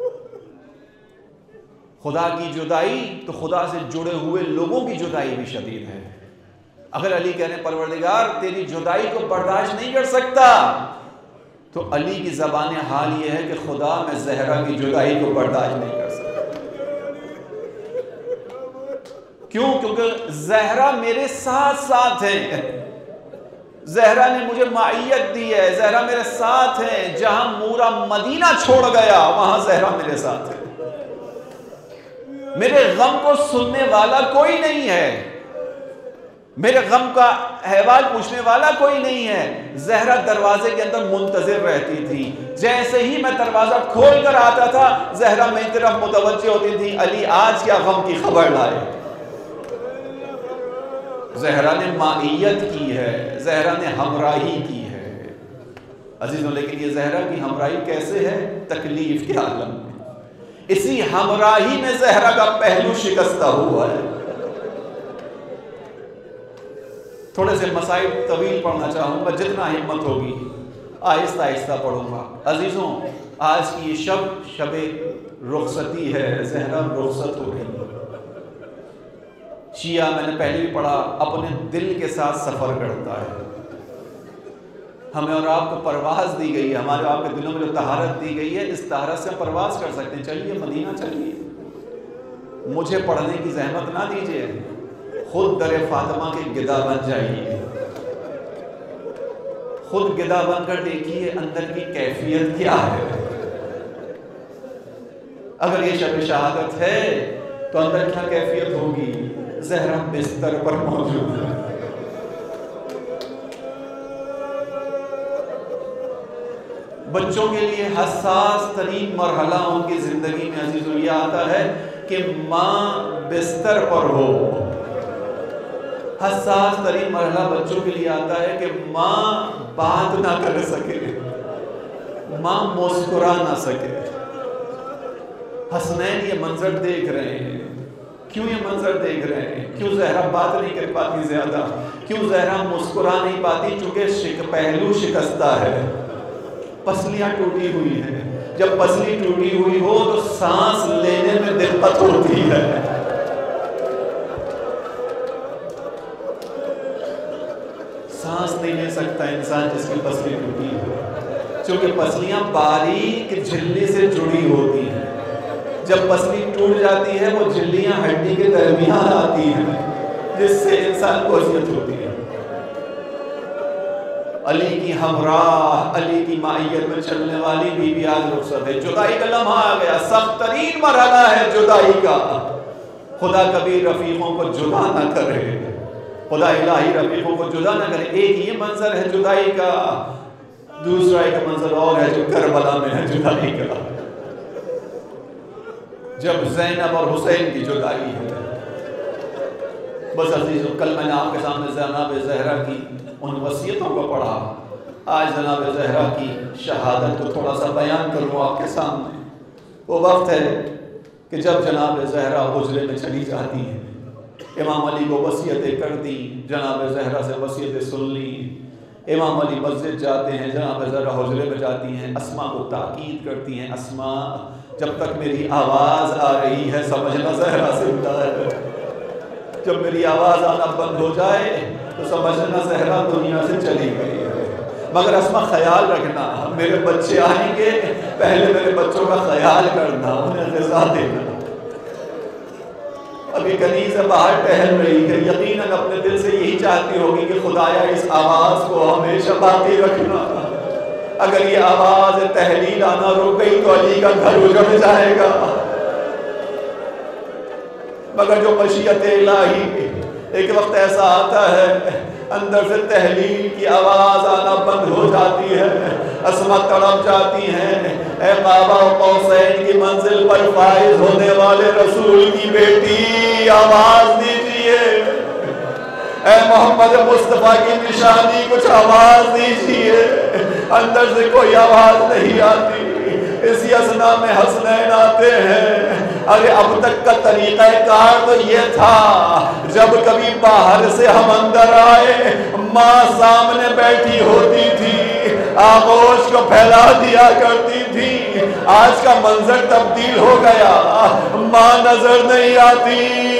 خدا کی جدائی تو خدا سے جڑے ہوئے لوگوں کی جدائی بھی شدید ہے۔ اگر علی کہنے پروردگار تیری جدائی کو برداشت نہیں کر سکتا، تو علی کی زبان حال یہ ہے کہ خدا میں زہرا کی جدائی کو برداشت نہیں کر سکتا۔ کیوں؟ کیونکہ زہرا میرے ساتھ ساتھ ہے، زہرا نے مجھے معیت دی ہے، زہرا میرے ساتھ ہے، جہاں مورا مدینہ چھوڑ گیا وہاں زہرا میرے ساتھ ہے۔ میرے غم کو سننے والا کوئی نہیں ہے، میرے غم کا احوال پوچھنے والا کوئی نہیں ہے۔ زہرا دروازے کے اندر منتظر رہتی تھی، جیسے ہی میں دروازہ کھول کر آتا تھا زہرا میری طرف متوجہ ہوتی تھی، علی آج کیا غم کی خبر لائے۔ زہرا نے معیت کی ہے، زہرا نے ہمراہی کی ہے۔ عزیزوں لیکن یہ زہرا کی ہمراہی کیسے ہے؟ تکلیف کے عالم میں، اسی ہمراہی میں زہرا کا پہلو شکستہ ہوا ہے۔ تھوڑے سے مسائل طویل پڑھنا چاہوں گا، جتنا ہمت ہوگی آہستہ آہستہ پڑھوں گا۔ عزیزوں آج کی یہ شب رخصتی ہے، زہرا رخصت ہو گئی۔ شیعہ میں نے پہلے بھی پڑھا اپنے دل کے ساتھ سفر کرتا ہے۔ ہمیں اور آپ کو پرواز دی گئی ہے، ہمارے آپ کے دلوں میں جو طہارت دی گئی ہے، اس طہارت سے ہم پرواز کر سکتے ہیں۔ چلیے مدینہ چلیے، مجھے پڑھنے کی زحمت نہ دیجیے، خود در فاطمہ کے گدا بن جائیے، خود گدا بن کر دیکھیے اندر کی کیفیت کیا ہے۔ اگر یہ شب شہادت ہے تو اندر کیا کیفیت ہوگی؟ زہرا بستر پر موجود ہے۔ بچوں کے لیے حساس ترین مرحلہ ان کی زندگی میں عزیزوں یہ آتا ہے کہ ماں بستر پر ہو۔ حساس ترین مرحلہ بچوں کے لیے آتا ہے کہ ماں بات نہ کر سکے، ماں مسکرا نہ سکے۔ حسنین یہ منظر دیکھ رہے ہیں۔ کیوں یہ منظر دیکھ رہے ہیں؟ کیوں زہرا بات نہیں کر پاتی زیادہ؟ کیوں زہرا مسکرا نہیں پاتی؟ چونکہ پہلو شکستہ ہے، پسلیاں ٹوٹی ہوئی ہیں۔ جب پسلی ٹوٹی ہوئی ہو تو سانس لینے میں دقت ہوتی ہے۔ سانس نہیں لے سکتا انسان جس کی پسلی ٹوٹی ہو، چونکہ پسلیاں باریک جھلی سے جڑی ہوتی ہیں۔ جب پسلی ٹوٹ جاتی ہے وہ جھلیاں ہڈی کے درمیان آتی ہیں، جس سے انسان کو اذیت ہوتی ہے۔ علی کی ہمراہ، علی کی معیت میں چلنے والی بی بی آج رخصت ہے۔ جدائی کا لمحہ آ گیا، سخت ترین مرحلہ ہے جدائی کا۔ خدا کبھی رفیقوں کو جدا نہ کرے، خدا الہی رفیقوں کو جدا نہ کرے۔ ایک یہ منظر ہے جدائی کا، دوسرا ایک منظر اور ہے جو کربلا میں ہے جدائی کا، جب زینب اور حسین کی جدائی ہے۔ بس عزیزو کل میں نے آپ کے سامنے جناب زہرا کی ان وصیتوں کو پڑھا، آج جناب زہرا کی شہادت کو تھوڑا سا بیان کروں آپ کے سامنے۔ وہ وقت ہے کہ جب جناب زہرا حجرے میں چلی جاتی ہیں، امام علی کو وصیتیں کر دی، جناب زہرا سے وصیتیں سن لی، امام علی مسجد جاتے ہیں، جناب زہرا حجرے میں جاتی ہیں، اسماء کو تاکید کرتی ہیں، اسماء جب تک میری آواز آ رہی ہے سمجھنا زہرا زندہ ہے، جب میری آواز آنا بند ہو جائے تو سمجھنا زہرا دنیا سے چلی گئی ہے۔ مگر اسماء خیال رکھنا، میرے بچے آئیں گے، پہلے میرے بچوں کا خیال کرنا، انہیں غذا دینا۔ ابھی کنیز باہر ٹہل رہی ہے، یقیناً اپنے دل سے یہی چاہتی ہوگی کہ خدایا اس آواز کو ہمیشہ باقی رکھنا، اگر یہ آواز تحلیل آنا رک گئی تو علی کا گھر اجڑ جائے گا، مگر جو مشیت الہی ایک وقت ایسا آتا ہے اندر سے تحلیل کی آواز آنا بند ہو جاتی ہے، اسما تڑپ جاتی ہیں، اے قاب قوسین کی منزل پر فائز ہونے والے رسول کی بیٹی آواز دیجئے، اے محمد مصطفیٰ کی نشانی کچھ آواز دیجئے۔ اندر سے کوئی آواز نہیں آتی۔ اسی اثنا میں حسنین آتے ہیں۔ ارے اب تک کا طریقہ کار تو یہ تھا، جب کبھی باہر سے ہم اندر آئے ماں سامنے بیٹھی ہوتی تھی، آغوش کو پھیلا دیا کرتی تھی۔ آج کا منظر تبدیل ہو گیا، ماں نظر نہیں آتی۔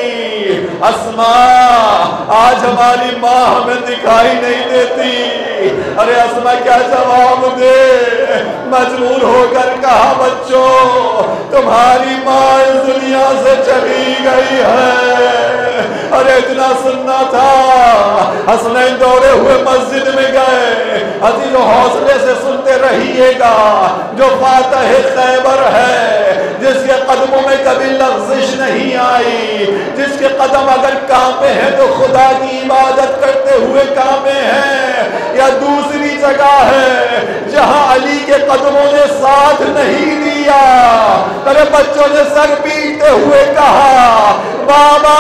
اسماء آج ہماری ماں ہمیں دکھائی نہیں دیتی۔ ارے اسماء کیا جواب دے؟ مجبور ہو کر کہا بچوں تمہاری ماں اس دنیا سے چلی گئی ہے۔ ارے اتنا سننا تھا۔ حسنین دوڑے ہوئے مسجد میں گئے۔ عزیز و حوصلے سے سنتے رہیے گا، جو فاتح خیبر ہے، جس کے قدموں میں کبھی لغزش نہیں آئی، جس کے قدم اگر کانپے ہیں تو خدا کی عبادت کرتے ہوئے کانپے ہیں، یا دوسری جگہ ہے جہاں علی کے قدموں نے ساتھ نہیں دیا۔ میرے بچوں نے سر پیٹتے ہوئے کہا بابا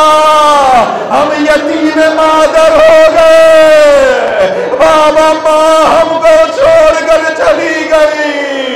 ہم یتیم مادر ہو گئے، بابا ماں ہم کو چھوڑ کر چلی گئی۔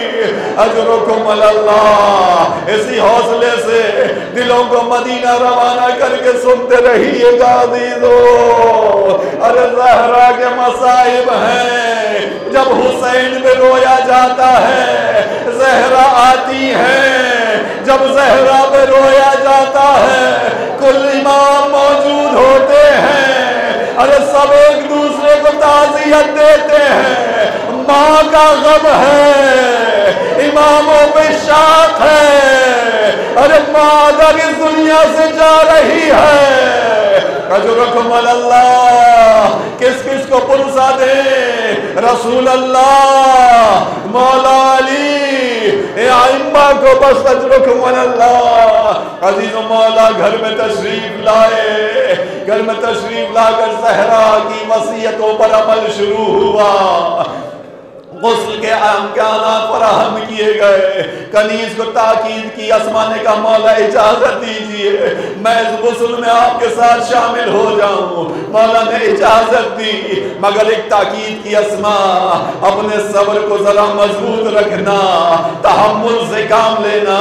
اجرکم اللہ۔ اسی حوصلے سے دلوں کو مدینہ روانہ کر کے سنتے رہیے گا عزیزو۔ ارے زہرا کے مصائب ہیں، جب حسین پہ رویا جاتا ہے زہرا آتی ہے، جب زہرا پہ رویا جاتا ہے کل امام موجود ہوتے ہیں، ارے سب ایک دوسرے کو تعزیت دیتے ہیں، ماں کا غم ہے، اماموں پہ شاق ہے، ارے مادر اس دنیا سے جا رہی ہے۔ اجرکم اللہ۔ کس کس کو پرسا دے؟ رسول اللہ، مولا علی، اے ائمہ کو بس اجرکم اللہ۔ عزیز و مولا گھر میں تشریف لائے، گھر میں تشریف لا کر زہرا کی وصیتوں پر عمل شروع ہوا۔ غسل کے امکانات فراہم کیے گئے۔ کنیز کو تاکید کی، اسما نے کہا مولا اجازت دیجئے میں اس غسل میں آپ کے ساتھ شامل ہو جاؤں۔ مولا نے اجازت دی، مگر ایک تاکید کی اسما اپنے صبر کو ذرا مضبوط رکھنا، تحمل سے کام لینا،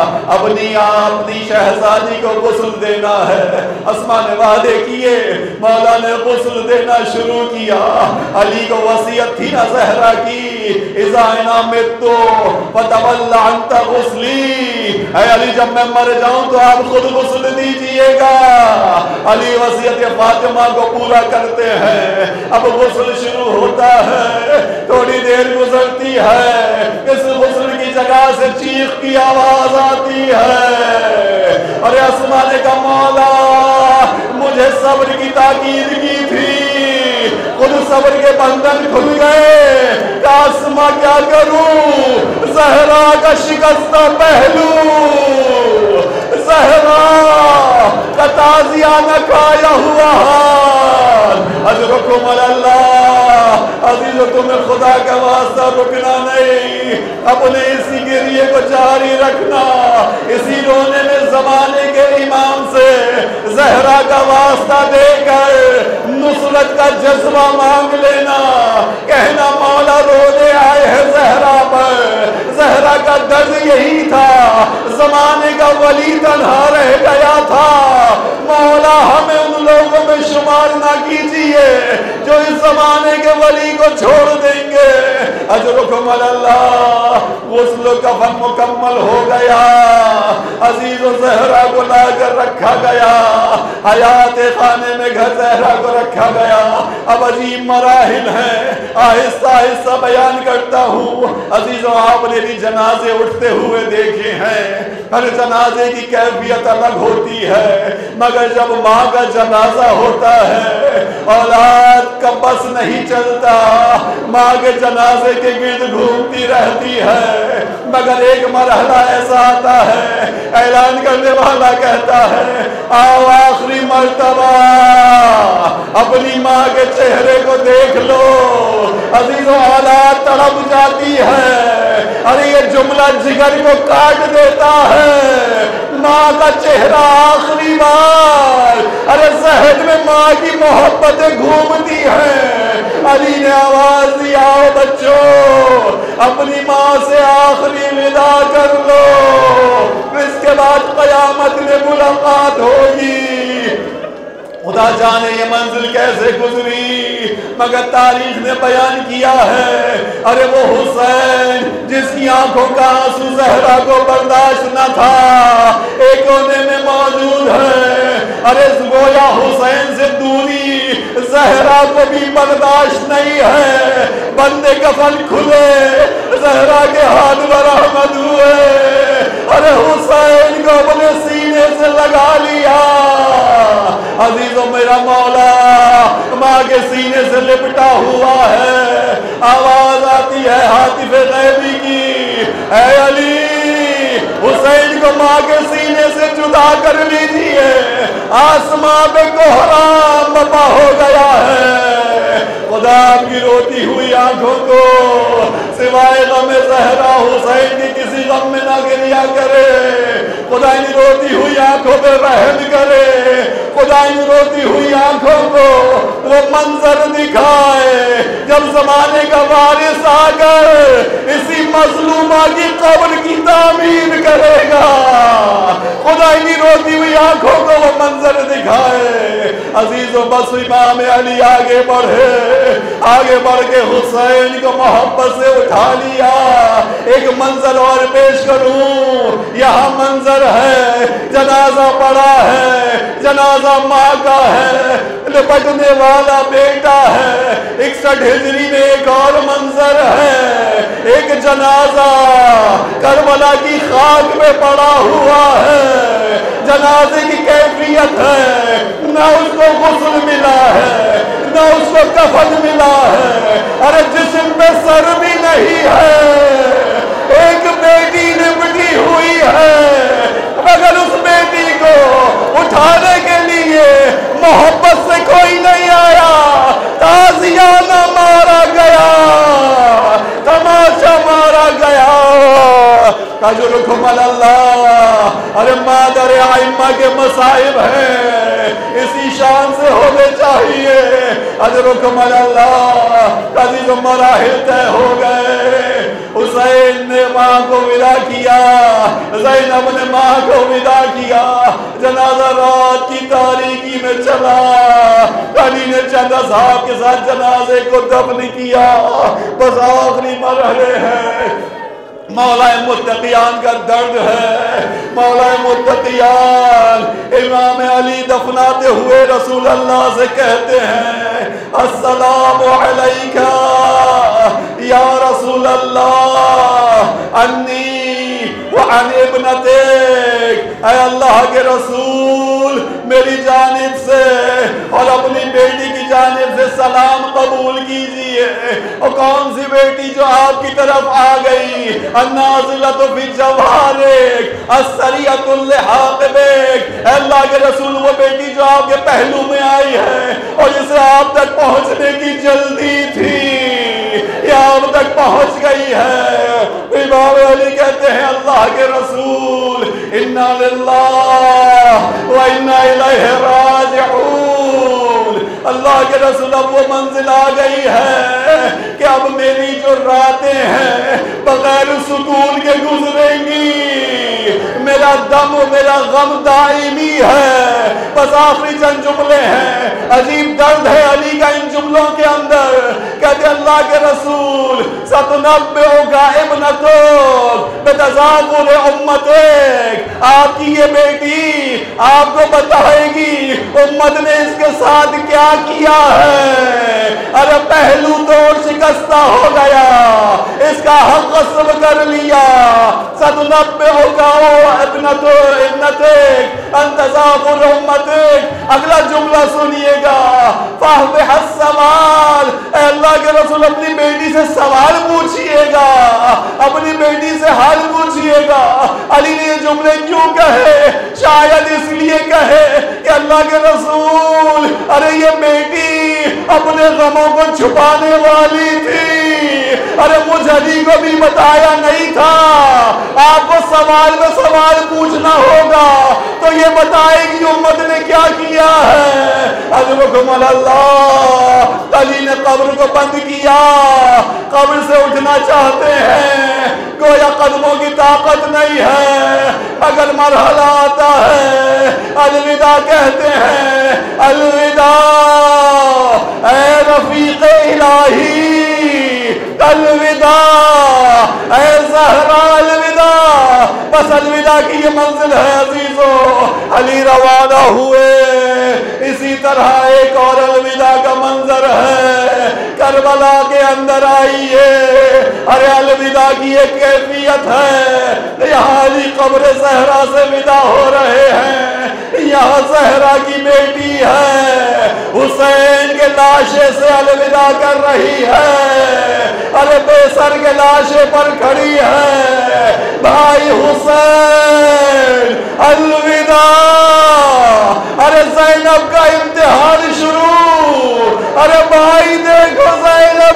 اپنی شہزادی کو غسل دینا ہے۔ اسما نے وعدے کیے، مولا نے غسل دینا شروع کیا۔ علی کو وصیت تھی نا زہرا کی، اذا انا متو فتول عنت غسلی، اے علی جب میں مر جاؤں تو آپ خود غسل دیجئے گا۔ علی وصیت فاطمہ کو پورا کرتے ہیں۔ اب غسل شروع ہوتا ہے، تھوڑی دیر گزرتی ہے، اس غسل کی جگہ سے چیخ کی آواز آتی ہے۔ ارے اسما نے کہا مولا مجھے صبر کی تاکید کی تھی، خود صبر کے بندھن کھل گئے، اسما کیا کروں؟ زہرا کا شکستہ پہلو، زہرا کا تازیانہ کھایا ہوا حال۔ اجرکم اللہ۔ عزیزو تمہیں خدا کا واسطہ رکنا نہیں، اپنے اسی گریے کو جاری رکھنا، اسی رونے میں زمانے کے امام سے زہرا کا واسطہ دے کر نصرت کا جذبہ مانگ لینا، کہنا مولا رونے آئے ہیں زہرا پر۔ زہرا کا درد یہی تھا، زمانے کا ولی تنہا رہ گیا تھا، مولا ہمیں ان لوگوں میں شمار نہ کیجیے جو اس زمانے کے ولی کو چھوڑ دیں گے۔ اجرکم اللہ۔ غسل و کفن مکمل ہو گیا، عزیز و زہرا کو لا کر رکھا گیا، حیات خانے میں گھر زہرا کو رکھا گیا۔ اب عجیب مراحل ہیں، آہستہ آہستہ بیان کرتا ہوں۔ عزیزوں آپ نے بھی جنازے اٹھتے ہوئے دیکھے ہیں، ہر جنازے کی کیفیت الگ ہوتی ہے، مگر جب ماں کا جنازہ ہوتا ہے اولاد کا بس نہیں چلتا، ماں کے جنازے کے گرد گھومتی رہتی ہے، مگر ایک مرحلہ ایسا آتا ہے اعلان کرنے والا کہتا ہے آؤ آخری مرتبہ اپنی ماں کے چہرے کو دیکھ لو۔ عزیزو اولاد تڑپ جاتی ہے، ارے یہ جملہ جگر کو کاٹ دیتا ہے، ماں کا چہرہ آخری بار، ارے ذہن میں ماں کی محبتیں گھومتی ہیں۔ علی نے آواز دی آؤ بچوں اپنی ماں سے آخری ودا کر لو، اس کے بعد قیامت میں ملاقات ہوگی۔ خدا جانے یہ منزل کیسے گزری، مگر تاریخ نے بیان کیا ہے ارے وہ حسین جس کی آنکھوں کا آنسو زہرا کو برداشت نہ تھا ایک کونے میں موجود ہے، ارے گویا حسین سے دوری زہرا کو بھی برداشت نہیں ہے، بندے کفن کھلے زہرا کے ہاتھ برآمد ہوئے، ارے حسین کو اپنے سینے سے لگا لیا۔ عزیزو میرا مولا ماں کے سینے سے لپٹا ہوا ہے، آواز آتی ہے ہاتف غیبی کی اے علی حسین کو ماں کے سینے سے جدا کر لیجئے، آسمان پہ کوہرام بپا ہو گیا ہے۔ خدا آپ کی روتی ہوئی آنکھوں کو سوائے غم زہرا حسین کی کسی غم میں نہ گریا کرے، خدا ان روتی ہوئی آنکھوں پہ رحم کرے، خدا ان روتی ہوئی آنکھوں کو وہ منظر دکھائے جب زمانے کا وارث آ کر اسی مظلومہ کی قبر کی تعمیر کرے گا، خدا ان روتی ہوئی آنکھوں کو وہ منظر دکھائے۔ عزیزو بس امام علی آگے بڑھے، آگے بڑھ کے حسین کو محبت سے اٹھا لیا۔ ایک منظر اور پیش کروں، یہاں منظر ہے جنازہ پڑا ہے، جنازہ ماں کا ہے، لپٹنے والا بیٹا ہے۔ 61 ہجری میں ایک اور منظر ہے، ایک جنازہ کربلا کی خاک میں پڑا ہوا ہے، جنازے کی کیفیت ہے نہ اس کو غسل ملا ہے نہ اس کو کفن ملا ہے، ارے جسم پہ سر بھی نہیں ہے، ایک بیٹی نپٹی ہوئی ہے، مگر اس بیٹی کو اٹھانے کے لیے محبت سے کوئی نہیں آیا، تازیانہ مارا گیا، تماشا مارا گیا۔ تجرکم اللہ، ارے مادر ائمہ کے مصائب ہیں، اسی شان سے ہونے چاہیے۔ اجرکم اللہ، عزیزو مراحل طے ہو گئے، حسین نے ماں کو ودا کیا، زینب نے ماں کو ودا کیا، جنازہ رات کی تاریکی میں چلا، علی نے چند اصحاب کے ساتھ جنازے کو دفن کیا۔ بس آخری مرحلے ہیں، مولا متقیان کا درد ہے، مولا متقیان امام علی دفناتے ہوئے رسول اللہ سے کہتے ہیں السلام علیکہ یا رسول اللہ انی وعن ابنتک، اے اللہ کے رسول میری جانب سے اور اپنی بیٹی کی جانب سے سلام قبول کیجئے۔ اور کون سی بیٹی جو آپ کی طرف آ گئی؟ النازلۃ فی جوارک السریۃ اللحاق بک، اے اللہ کے رسول وہ بیٹی جو آپ کے پہلو میں آئی ہے اور جسے آپ تک پہنچنے کی جلدی تھی، یہ آپ تک پہنچ گئی ہے۔ امام علی کہتے ہیں اللہ کے رسول انا للہ و انا الیہ راجعون، اللہ کے رسول اب وہ منزل آ گئی ہے کہ اب میری جو راتیں ہیں بغیر سکون کے گزریں گی، میرا دم و میرا غم دائمی ہے۔ بس آخری چند جملے ہیں، عجیب درد ہے علی کا ان جملوں کے اندر، کہتے اللہ کے رسول ستنبئک ابنتک بتزاور امتک، آپ کی یہ بیٹی آپ کو بتائے گی امت نے اس کے ساتھ کیا کیا ہے۔ ارے پہلو توڑ شکست شکستہ ہو گیا، اس کا حق غصب کر لیا۔ ستنبئک ابنتک انت ذاکر امتک، اگلا جملہ سنیے گا، فاہبح السوال، اے اللہ کے رسول اپنی بیٹی سے سوال پوچھئے گا، اپنی بیٹی سے حال پوچھئے گا۔ علی نے یہ جملے کیوں کہے؟ شاید اس لیے کہے کہ اللہ کے رسول، ارے یہ بیٹی اپنے غموں کو چھپانے والی تھی، ارے مجھ علی کو بھی بتایا نہیں تھا۔ آپ کو سوال میں سوال پوچھنا ہوگا تو یہ بتائے گی امت نے کیا کیا ہے۔ اجرکم اللہ، علی نے قبر کو بند کیا، قبر سے اٹھنا چاہتے ہیں، گویا قدموں کی طاقت نہیں ہے، اگر مرحلہ آتا ہے الوداع کہتے ہیں، الوداع اے رفیق الہی، الوداع اے زہرا، الوداع، بس الوداع کی یہ منزل ہے عزیزو۔ علی روانہ ہوئے، اسی طرح ایک اور الوداع کا منظر ہے، کربلا کے اندر آئیے، ارے الوداع کی ایک کیفیت ہے، یہاں علی قبر زہرا سے ودا ہو رہے ہیں، یہاں زہرا کی بیٹی ہے، حسین کے لاشے سے الوداع کر رہی ہے، ارے بے سر کے لاشے پر کھڑی ہے، بھائی حسین الوداع، ارے زینب کا امتحان شروع، ارے بھائی دیکھو زینب